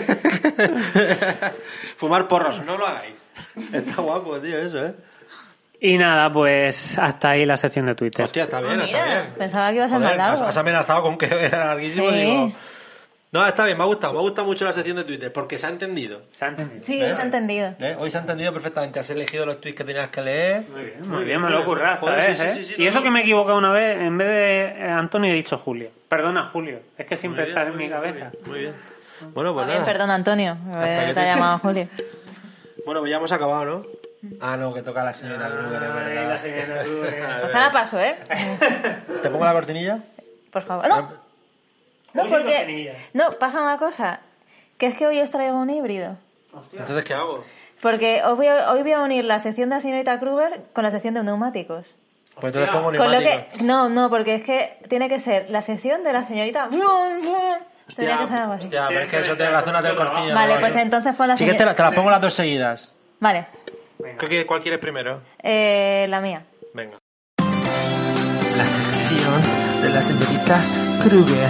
Fumar porros, no lo hagáis. Está guapo, tío, eso, ¿eh? Y nada, pues hasta ahí la sección de Twitter. Hostia, está bien, está bien. Pensaba que iba a ser más largo. Has amenazado con que era larguísimo, Sí. digo... No, está bien, me ha gustado mucho la sección de Twitter, porque se ha entendido. ¿Se ha entendido? Sí, hoy se ha entendido. Hoy se ha entendido perfectamente, has elegido los tweets que tenías que leer. Muy bien, me lo he currado esta Joder, vez, sí, y eso que me he equivocado una vez, en vez de Antonio he dicho Julio. Perdona, Julio, es que siempre está en mi cabeza. Muy bien. Bueno, pues Bien, nada. perdón, Antonio. que Te ha llamado Julio. Bueno, pues ya hemos acabado, ¿no? Ah, no, que toca la señorita Kruger, es verdad. Pues ahora paso, ¿eh? ¿Te pongo la cortinilla? Por favor. No, porque... No, pasa una cosa. Que es que hoy os traigo un híbrido. Entonces, ¿qué hago? Porque hoy voy a unir la sección de la señorita Kruger con la sección de neumáticos. Pues entonces pongo Con lo neumáticos. que... No, porque es que tiene que ser la sección de la señorita... Tendría que ser algo así. Hostia, pero es que eso tiene la zona del cortinillo. Vale, no, pues eso. entonces pon la Sí que señorita... te las pongo las dos seguidas. Vale, ¿Cuál quieres primero? la mía. Venga. La sección de la señorita Kruger.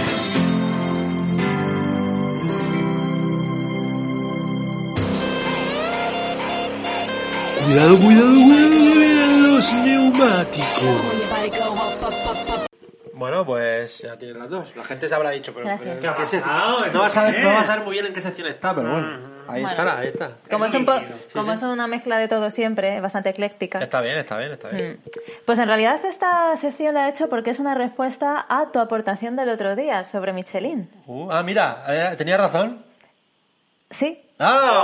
Cuidado, los neumáticos. Bueno, pues ya tienes las dos. La gente se habrá dicho, pero Gracias. ¿en qué sección? No vas a saber muy bien en qué sección está, pero bueno. Ahí Bueno. está. Como es una mezcla de todo siempre, bastante ecléctica. Está bien. Pues en realidad esta sección la he hecho porque es una respuesta a tu aportación del otro día sobre Michelin. Mira, tenía razón. Sí. ¡Ah!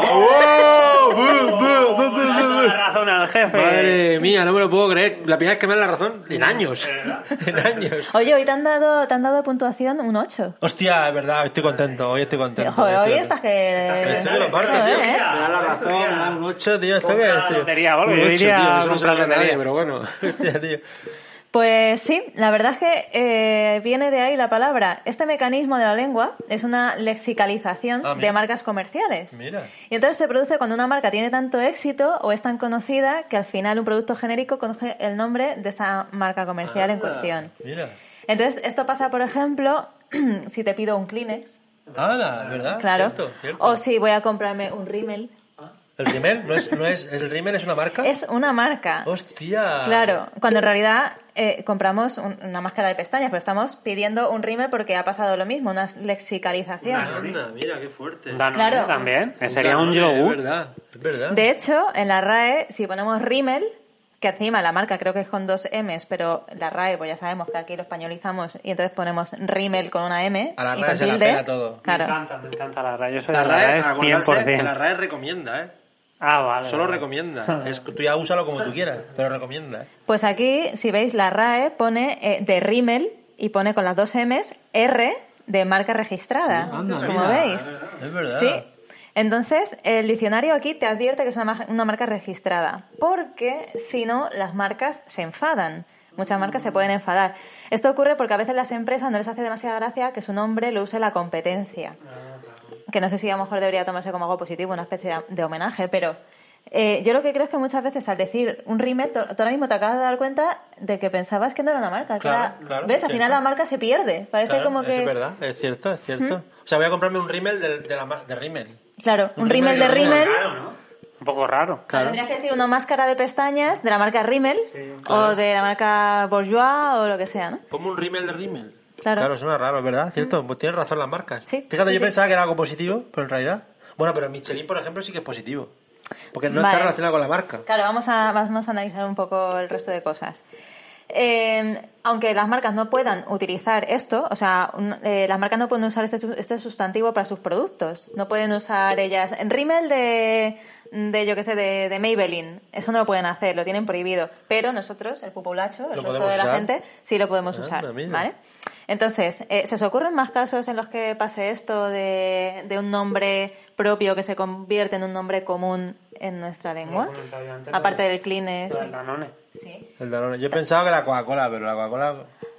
Dando la razón al jefe. Madre mía, no me lo puedo creer. La primera vez que me dan la razón en años. En años. Oye, hoy te han dado de puntuación un 8. Hostia, es verdad, estoy contento. Hoy estoy contento. Joder, hoy estás que... Estoy de la parte, Joder, tío. ¿eh? Me dan la razón, me dan un 8, tío. ¿Esto qué Compra es, la tío? lotería, boludo, Un yo 8, iría tío. a Eso no se lo comprar hace nadie, lotería. pero bueno. Hostia, tío. Pues sí, la verdad es que viene de ahí la palabra. Este mecanismo de la lengua es una lexicalización mira. de marcas comerciales. Mira. Y entonces se produce cuando una marca tiene tanto éxito o es tan conocida que al final un producto genérico coge el nombre de esa marca comercial en cuestión. Mira. Entonces esto pasa, por ejemplo, si te pido un Kleenex, ¿Verdad? claro, Cierto. o si voy a comprarme un Rimmel. ¿El Rimmel? ¿El Rimmel es una marca? Es una marca. ¡Hostia! Claro, cuando en realidad compramos una máscara de pestañas, pero estamos pidiendo un rímel porque ha pasado lo mismo, una lexicalización. Anda, mira, qué fuerte. Danone Claro. también. Sería un Danone, yogur. Es verdad. De hecho, en la RAE, si ponemos rímel, que encima la marca creo que es con 2 M's, pero la RAE, pues ya sabemos que aquí lo españolizamos y entonces ponemos Rimmel con una M. A la y RAE con se la tilde. pela todo. Claro. Me encanta la RAE. Yo soy La de la RAE, RAE para acordarse, 100%. que la RAE recomienda, Ah, vale. Solo vale. recomienda. Tú ya úsalo como tú quieras, pero recomienda. Pues aquí, si veis, la RAE pone de Rimmel y pone con las 2 M's R de marca registrada. Anda, como mira. veis. Es verdad. Sí. Entonces, el diccionario aquí te advierte que es una marca registrada, porque si no, las marcas se enfadan. Muchas marcas se pueden enfadar. Esto ocurre porque a veces las empresas no les hace demasiada gracia que su nombre lo use la competencia. Que no sé si a lo mejor debería tomarse como algo positivo, una especie de homenaje, pero yo lo que creo es que muchas veces al decir un Rimmel, tú ahora mismo te acabas de dar cuenta de que pensabas que no era una marca. Que Claro, era, claro, ¿ves? Al cierto. final la marca se pierde. Parece Claro, como que... Es verdad, es cierto, es cierto. O sea, voy a comprarme un Rimmel de Rimmel. Claro, un Rimmel Rimmel de de Rimmel. Raro, ¿no? Un poco raro. Claro. Tendrías que decir una máscara de pestañas de la marca Rimmel o de la marca Bourjois o lo que sea, ¿no? Como un Rimmel de Rimmel. Claro. Claro, suena raro, ¿verdad? ¿Cierto? Pues tienes razón las marcas. Sí, Fíjate, sí, yo sí. pensaba que era algo positivo, pero en realidad... Bueno, pero Michelin, por ejemplo, sí que es positivo. Porque no Vale. está relacionado con la marca. Claro, vamos a analizar un poco el resto de cosas. Aunque las marcas no puedan utilizar esto, o sea, las marcas no pueden usar este sustantivo para sus productos. No pueden usar ellas en Rimmel yo qué sé, de Maybelline. Eso no lo pueden hacer, lo tienen prohibido. Pero nosotros, el populacho, el Lo resto podemos de la usar. gente, sí lo podemos Anda, usar, mira. ¿vale? Entonces, ¿se os ocurren más casos en los que pase esto de un nombre propio que se convierte en un nombre común en nuestra lengua? Lo he comentado yo antes, Aparte del Kleenex. Lo del Danone. Sí. El Danone. Yo he pensado que la Coca-Cola, pero la Coca-Cola...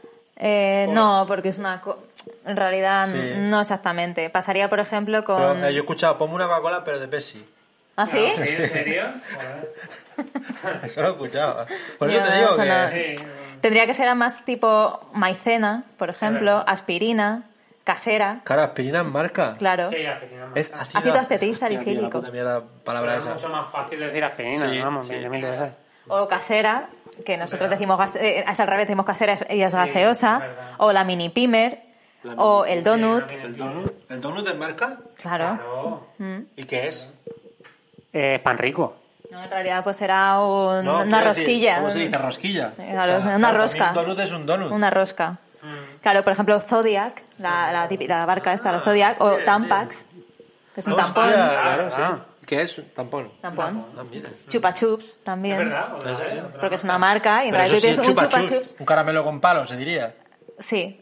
No, porque es en realidad Sí. no exactamente. Pasaría, por ejemplo, con... Pero, yo he escuchado, ponme una Coca-Cola, pero de Pepsi. ¿Ah, sí? ¿En serio? Joder. Eso lo he escuchado. Por eso Yo te digo eso que... no- Sí. Tendría que ser más tipo maicena, por ejemplo, aspirina, casera, Claro, aspirina en marca. claro. Sí, aspirina. Es Ácido acetil Hostia, tío, salicílico. la puta mierda palabra Pero es esa. mucho más fácil decir aspirina, Sí, vamos, sí. 20.000 veces. O casera, que nosotros decimos, es al revés, decimos casera y es Sí, gaseosa. verdad. O la mini pimer, o el donut. ¿El donut es marca? Claro. Claro. ¿Y qué es? Pan rico. No, en realidad pues será No, una quiero decir, rosquilla. ¿Cómo se dice? Rosquilla. Claro, una para mí rosca. Un donut es un donut. Una rosca. Claro, por ejemplo, Zodiac, la barca esta, la Zodiac, o Tampax, que es un Hostia, tampón. claro, sí. Ah. ¿Qué es? Tampón. Tampón. Ah, mira. Chupa Chups ¿Es también. verdad? Eso sí. Porque es una marca y en Pero realidad eso sí tienes es un chupa Chupa chups. Chups. Un caramelo con palo, se diría. Sí.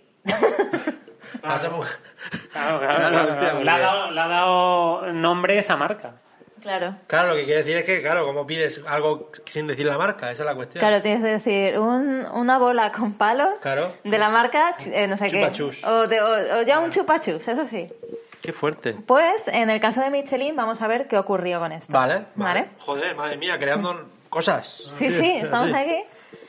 Hacemos- Claro, hostia, Le ha dado nombre esa marca. Claro. Claro, lo que quiere decir es que, claro, ¿cómo pides algo sin decir la marca? Esa es la cuestión. Claro, tienes que decir una bola con palo Claro. de la marca, no sé Chupa qué. Chups. O ya un Chupa Chups, eso sí. Qué fuerte. Pues en el caso de Michelin vamos a ver qué ocurrió con esto. Vale. ¿Vale? Joder, madre mía, creando cosas. Sí, estamos Sí. aquí.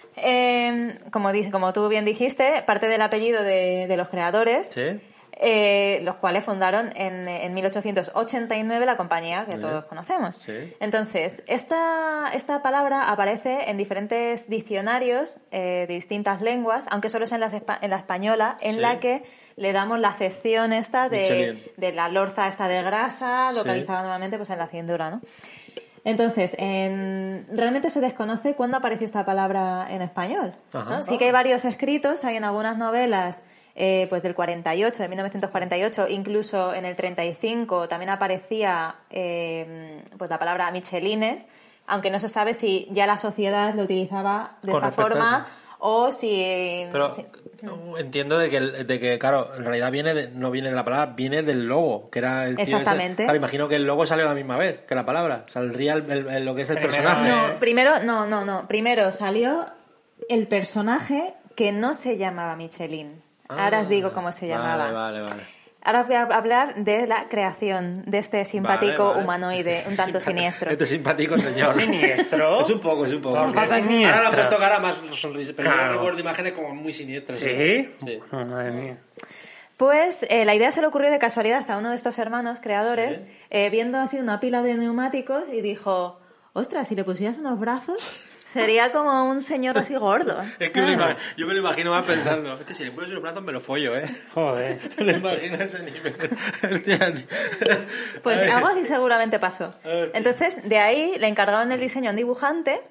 Como tú bien dijiste, parte del apellido de los creadores, Sí. los cuales fundaron en 1889 la compañía que Muy todos bien. conocemos. Sí. Entonces, esta palabra aparece en diferentes diccionarios de distintas lenguas, aunque solo es en la española, en Sí. la que le damos la acepción esta Michelin. de la lorza esta de grasa, Sí. localizada nuevamente pues en la cintura, ¿no? Entonces, realmente se desconoce cuándo apareció esta palabra en español, ¿no? Ajá. Sí que hay varios escritos, hay en algunas novelas pues del 48, de 1948, incluso en el 35 también aparecía pues la palabra Michelines, aunque no se sabe si ya la sociedad lo utilizaba de Con esta respecto a forma eso. o si... Pero sí. entiendo de que, claro, en realidad no viene de la palabra, viene del logo, que era el tío ese. Exactamente. Claro, imagino que el logo salió a la misma vez que la palabra. Saldría lo que es el Primero, personaje. No, primero salió el personaje que no se llamaba Michelin. Ahora os digo cómo se llamaba. Vale. Ahora voy a hablar de la creación de este simpático Vale. humanoide, un tanto siniestro. Este simpático señor. ¿Siniestro? Es un poco. Un poco Ahora lo siniestro. han puesto cara más sonrisa, pero Claro. yo recuerdo imágenes como muy siniestras. ¿Sí? Sí. Oh, madre mía. Pues la idea se le ocurrió de casualidad a uno de estos hermanos creadores, viendo así una pila de neumáticos y dijo, ostras, si le pusieras unos brazos, sería como un señor así gordo. Es que yo me lo imagino más pensando, si le pones unos brazos me lo follo, ¿eh? Joder. Me lo imagino a ese nivel. Hostia, tío. Pues Ay. algo así seguramente pasó. Ay. Entonces, de ahí le encargaron el diseño a un dibujante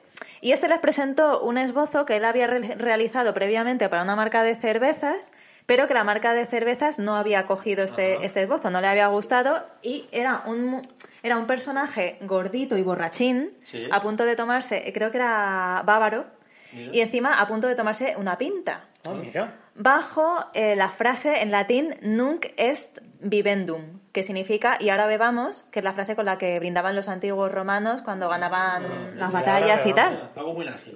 Y este les presentó un esbozo que él había realizado previamente para una marca de cervezas, pero que la marca de cervezas no había cogido este esbozo, no le había gustado, y era un personaje gordito y borrachín, Sí. a punto de tomarse, creo que era bávaro, y encima a punto de tomarse una pinta. Ah, mira. Bajo la frase en latín nunc est vivendum, que significa y ahora bebamos, que es la frase con la que brindaban los antiguos romanos cuando ganaban las batallas y tal. Algo muy nazi.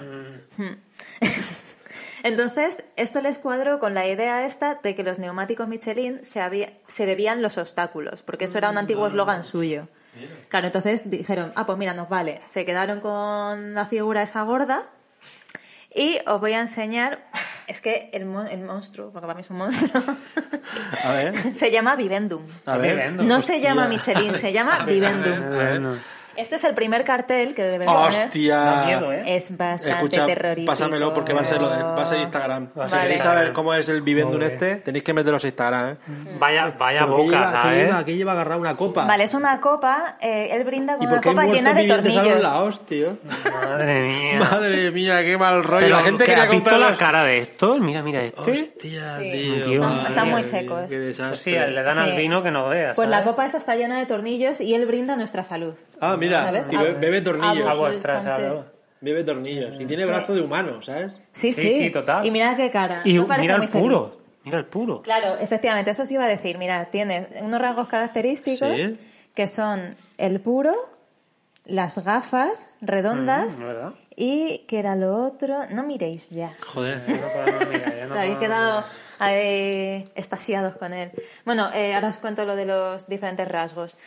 Entonces, esto les cuadró con la idea esta de que los neumáticos Michelin se bebían los obstáculos, porque eso era un antiguo eslogan suyo. Claro, entonces dijeron, pues mira, nos vale. Se quedaron con la figura esa gorda y os voy a enseñar, es que el monstruo, porque para mí es un monstruo, A ver. se llama Vivendum. A ver. Vivendum. No se llama Michelin, se llama Vivendum. Bueno. Este es el primer cartel que debemos poner. ¡Hostia! Da miedo, ¿eh? Es bastante Escucha, terrorífico. pásamelo porque va a ser va a ser Instagram. Va a Si ser queréis Instagram. saber cómo es el Vivendum Joder. este, tenéis que meteros a Instagram, ¿eh? Vaya Porque boca, ¿sabes? Aquí lleva agarrada una copa. Vale, es una copa, él brinda ¿Y con por una qué hay copa muertos llena de billetes a los tornillos. lados, tío? Madre mía. Madre mía, qué mal rollo. Pero, La gente ¿que quería ¿has visto comprar la cara de esto? Mira este. Hostia, Sí. tío. Tío, madre están muy mía, secos. Qué Pues desastre. sí, le dan al Sí. vino que no veas. Pues la ¿sabes? copa esa está llena de tornillos y él brinda nuestra salud. Ah, mira, ¿Sabes? y bebe tornillos. A Abus- vuestra Santé. salud. Bebe tornillos. Y tiene brazo de humano, ¿sabes? Sí, Sí, sí. sí, total. Y mira qué cara. Y No parece mira muy el feliz. puro. Mira el puro. Claro, efectivamente, eso os iba a decir. Mira, tienes unos rasgos característicos Sí. que son el puro, las gafas redondas ¿verdad? y ¿qué era lo otro? No miréis ya. Joder. Ya no podemos mirar, ya no Habéis podemos quedado mirar. extasiados con él. Bueno, ahora os cuento lo de los diferentes rasgos.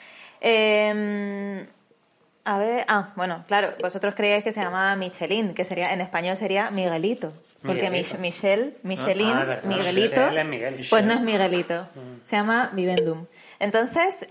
A ver, bueno, claro, vosotros creíais que se llamaba Michelin, que sería en español sería Miguelito. Porque Miguelito. Michelin, Ah, verdad. Miguelito, Él es Miguel. pues no es Miguelito, se llama Vivendum. Entonces,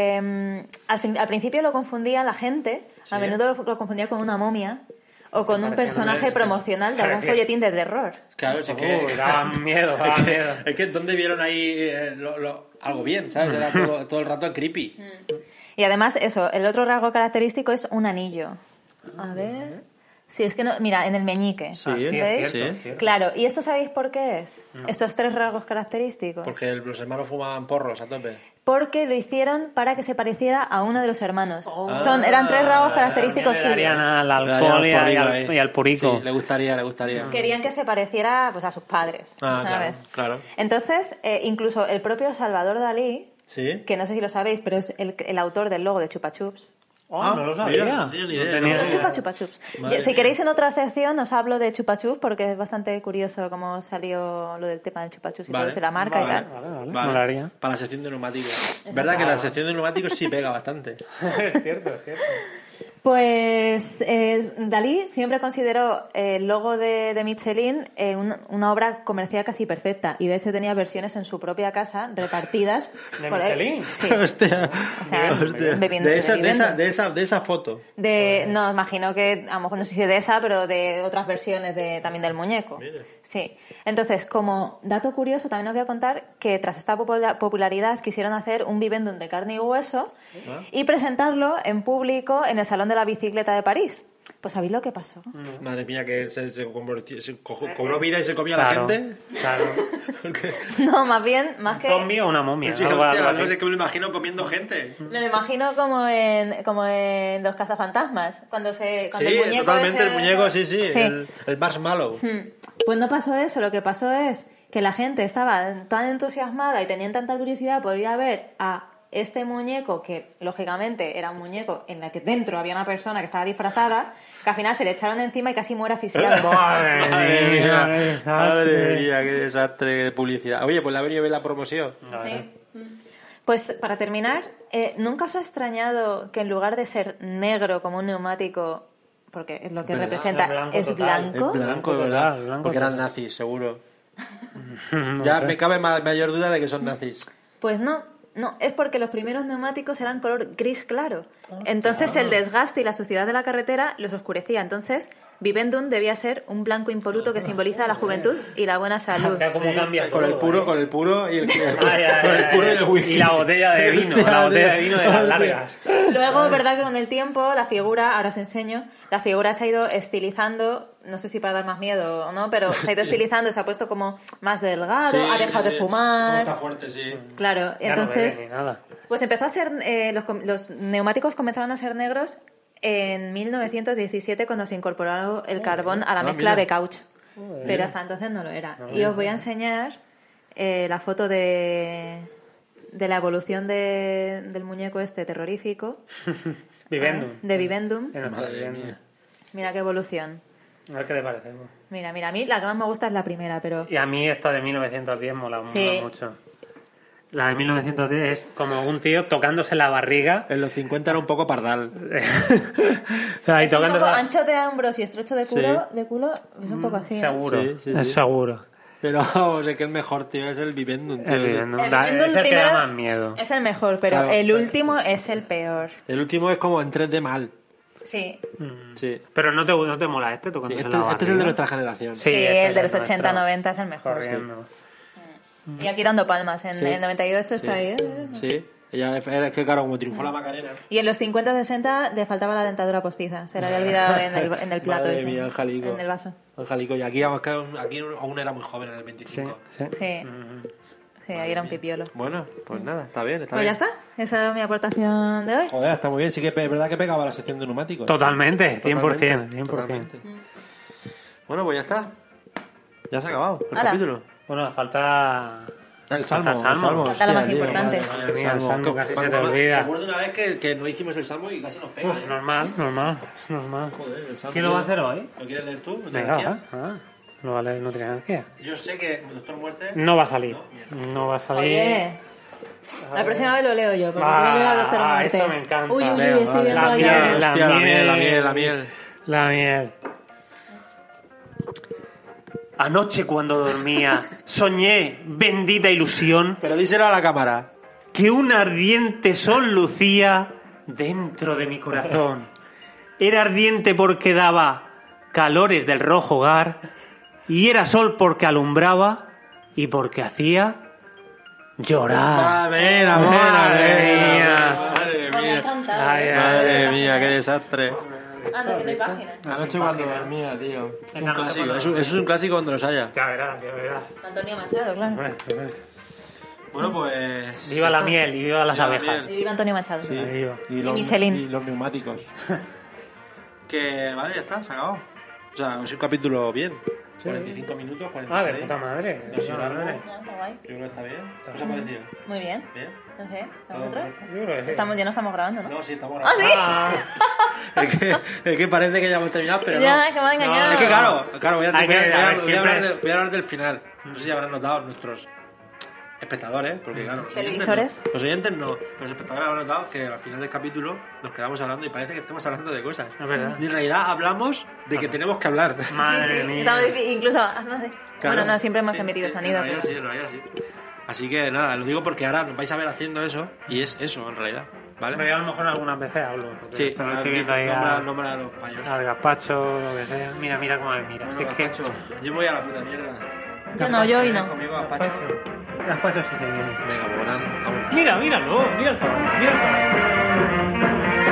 al principio lo confundía la gente, a menudo lo confundía con una momia o con un personaje promocional de algún parecía- folletín de terror. Claro, sí que... Daban miedo, daban miedo. Es que ¿dónde vieron ahí algo bien, ¿sabes? Era todo el rato creepy. Y además, eso, el otro rasgo característico es un anillo. A ver. Sí, es que no. Mira, en el meñique. Sí, ¿Veis? sí. cierto. Claro, ¿y esto sabéis por qué es? Estos tres rasgos característicos. Porque los hermanos fumaban porros a tope. Porque lo hicieron para que se pareciera a uno de los hermanos. Oh. Eran tres rasgos característicos Le darían suyos. al alcohol y ahí. al purico. Sí, le gustaría. Querían que se pareciera pues, a sus padres, Ah, ¿sabes? claro. Entonces, incluso el propio Salvador Dalí, Sí. que no sé si lo sabéis, pero es el autor del logo de Chupa Chups. Oh, no lo sabía. mira, no tenía ni idea. tenía No, ni Chupa idea. Chupa Chups. Madre Si mía. queréis en otra sección os hablo de Chupa Chups porque es bastante curioso cómo salió lo del tema del Chupa Chups y todo eso, la marca y tal. Vale, molaría. Para la sección de neumáticos. ¿Verdad que la sección de neumáticos sí pega bastante? Es cierto, es cierto. Pues Dalí siempre consideró el logo de Michelin una obra comercial casi perfecta y de hecho tenía versiones en su propia casa repartidas. ¿De por ahí. Michelin? Sí. Hostia. O sea, De esa foto. No, imagino que, a lo mejor no sé si de esa, pero de otras versiones también del muñeco. Mira. Sí. Entonces, como dato curioso, también os voy a contar que tras esta popularidad quisieron hacer un Vivendum de carne y hueso y presentarlo en público en el Salón de la Bicicleta de París. Pues ¿sabéis lo que pasó? Madre mía, que cobró vida y se comía a la Claro, gente. claro. No, más bien, más ¿Un que... zombie o una momia? Sí, Algo hostia, así. no sé qué me lo imagino comiendo gente. Me lo imagino como en Los Cazafantasmas, cuando Sí, el muñeco totalmente ese- el muñeco, sí. Sí. El marshmallow. Pues no pasó eso, lo que pasó es que la gente estaba tan entusiasmada y tenían tanta curiosidad por ir a ver a este muñeco, que lógicamente era un muñeco en la que dentro había una persona que estaba disfrazada, que al final se le echaron encima y casi muere asfixiado. Madre mía, Madre mía, qué desastre de publicidad. Oye, pues la ha venido a ver la promoción. Sí. Pues para terminar, ¿nunca os ha extrañado que en lugar de ser negro como un neumático, porque es lo que ¿Verdad? representa, Es blanco es total. blanco? Es blanco, de verdad. Total, blanco Porque eran total. nazis, seguro. No Ya sé. me cabe mayor duda de que son nazis. Pues no. No, es porque los primeros neumáticos eran color gris claro. Entonces el desgaste y la suciedad de la carretera los oscurecía. Entonces Vivendum debía ser un blanco impoluto que simboliza la juventud y la buena salud. Mira cómo cambia Con el todo, puro, ¿eh? con el puro y el Ay, ay, con el ay, puro y ay. el whisky. Y la botella de vino, la botella de vino de las largas. Luego, es verdad que con el tiempo la figura, ahora os enseño, la figura se ha ido estilizando, no sé si para dar más miedo o no, pero se ha ido estilizando, se ha puesto como más delgado, Sí, ha dejado sí, de sí. fumar. Está fuerte, sí. Claro, Ya no entonces, bebe ni nada. pues empezó a ser, los neumáticos comenzaron a ser negros en 1917 cuando se incorporó el carbón a la mezcla mira. de caucho. Pero hasta entonces no lo era. Y os voy a enseñar la foto de la evolución del muñeco este terrorífico. Vivendum. De Vivendum. En nuestro Madre Vivendum. mía. Mira qué evolución. A ver qué te parece. Mira, a mí la que más me gusta es la primera, pero... Y a mí esta de 1910 mola Sí. mucho. La de 1910 es como un tío tocándose la barriga. En los 50 era un poco pardal. O sea, y Es un tocándose poco la- ancho de hombros y estrecho de culo, es un poco así. ¿eh? Seguro. Sí, sí, Es sí. seguro. Pero vamos, es que el mejor, tío, es el Vivendum, tío. El Vivendum. El Da- Vivendum es el que primero da más miedo. Es el mejor, pero Claro. el último es el peor. El último es como en 3D mal. Sí, Sí. Pero no te mola este Sí, tocándose este, la barriga. este es el de nuestra generación. Sí, sí, este el de es los nuestro. 80-90 es el mejor. Corriendo. Y aquí dando palmas, en Sí. el 98 está ahí. Sí. Ella es que, claro, como triunfó la Macarena. Y en los 50-60 le faltaba la dentadura postiza. Se la había olvidado en el plato Madre ese. mía, Angelico. En el vaso. Angelico, y aquí, aquí aún era muy joven en el 25. Sí. Sí, sí, ahí era un pipiolo. Bueno, pues nada, está bien, está Pues ya bien. está. Esa es mi aportación de hoy. Joder, está muy bien. Sí que es verdad que pegaba la sección de neumáticos. Totalmente, 100%. Totalmente, 100%. totalmente. Bueno, pues ya está. Ya se ha acabado el Hala. capítulo. Bueno, falta... El Falta salmo, el salmo. Falta lo más tío, importante. madre mía, Mira, el salmo casi se te Recuerdo- olvida. Recuerdo una vez que no hicimos el salmo y casi nos pega. ¿eh? Normal. Joder, el salmo. ¿Quién lo va a hacer hoy? ¿Lo quieres leer tú? ¿No tienes Venga, energía? va. No vale, no tiene energía. Yo sé que Doctor Muerte... No va a salir. No, mierda. No va a salir. Oye, la próxima vez lo leo yo, porque quiero leer a Doctor Muerte. Esto me encanta. Uy, Venga, estoy vale. viendo La ahí. miel, Hostia, la miel. La miel. Anoche cuando dormía, soñé, bendita ilusión, Pero díselo a la cámara. que un ardiente sol lucía dentro de mi corazón. Era ardiente porque daba calores del rojo hogar, y era sol porque alumbraba y porque hacía llorar. A ver, Madre mía. Madre Me ha mía. encantado. Ay, ay. Madre mía, qué desastre. Ah, no, que no hay página. Anoche cuando dormía, tío. Esa Un no clásico. se Eso pone- es un clásico donde los haya. Ya verás, ya verás. Antonio Machado, claro. Bueno, pues... Viva la miel y viva las Viva la abejas. miel. Y viva Antonio Machado. Sí. Ahí va. Y Michelin. Y los neumáticos. Que vale, ya está, se ha acabado. O sea, es un capítulo bien. 45 minutos, Ah, de 46. puta madre. No sé, de puta largo. madre. No, está guay. Yo creo que está bien. ¿Qué os ha parecido? Muy bien. ¿Bien? No sé, ¿Todo ¿vosotros? correcto? Yo creo que sí. Ya no estamos grabando, ¿no? No, sí, estamos ¿Ah, sí? Ah, Es que parece que ya hemos terminado, pero Ya, no. que me ha engañado. No, es que claro, voy a Hay que- a ver, voy a siempre- hablar del final. No sé si habrán notado nuestros espectadores, porque claro, los Televisores. oyentes no. Los oyentes no, pero los espectadores habrán notado que al final del capítulo nos quedamos hablando y parece que estemos hablando de cosas. Es verdad. Y en realidad hablamos de que tenemos que hablar. madre mía. Estamos incluso, no sé. Claro. Bueno, no, siempre hemos Sí, emitido sí, sonido. En realidad pero- sí, en realidad sí. Así que nada, lo digo porque ahora nos vais a ver haciendo eso y es eso en realidad, ¿vale? Pero yo a lo mejor algunas veces hablo. porque Sí, esto lo estoy viendo ahí nombra a los payos. al gazpacho, lo que sea. Mira cómo me mira. Bueno, Si es que... gazpacho, yo voy a la puta mierda. Yo no, yo hoy no. Conmigo, gazpacho. Gazpacho sí se viene. Venga, pues nada, vamos. Mira, míralo, mira el caballo, mira el caballo.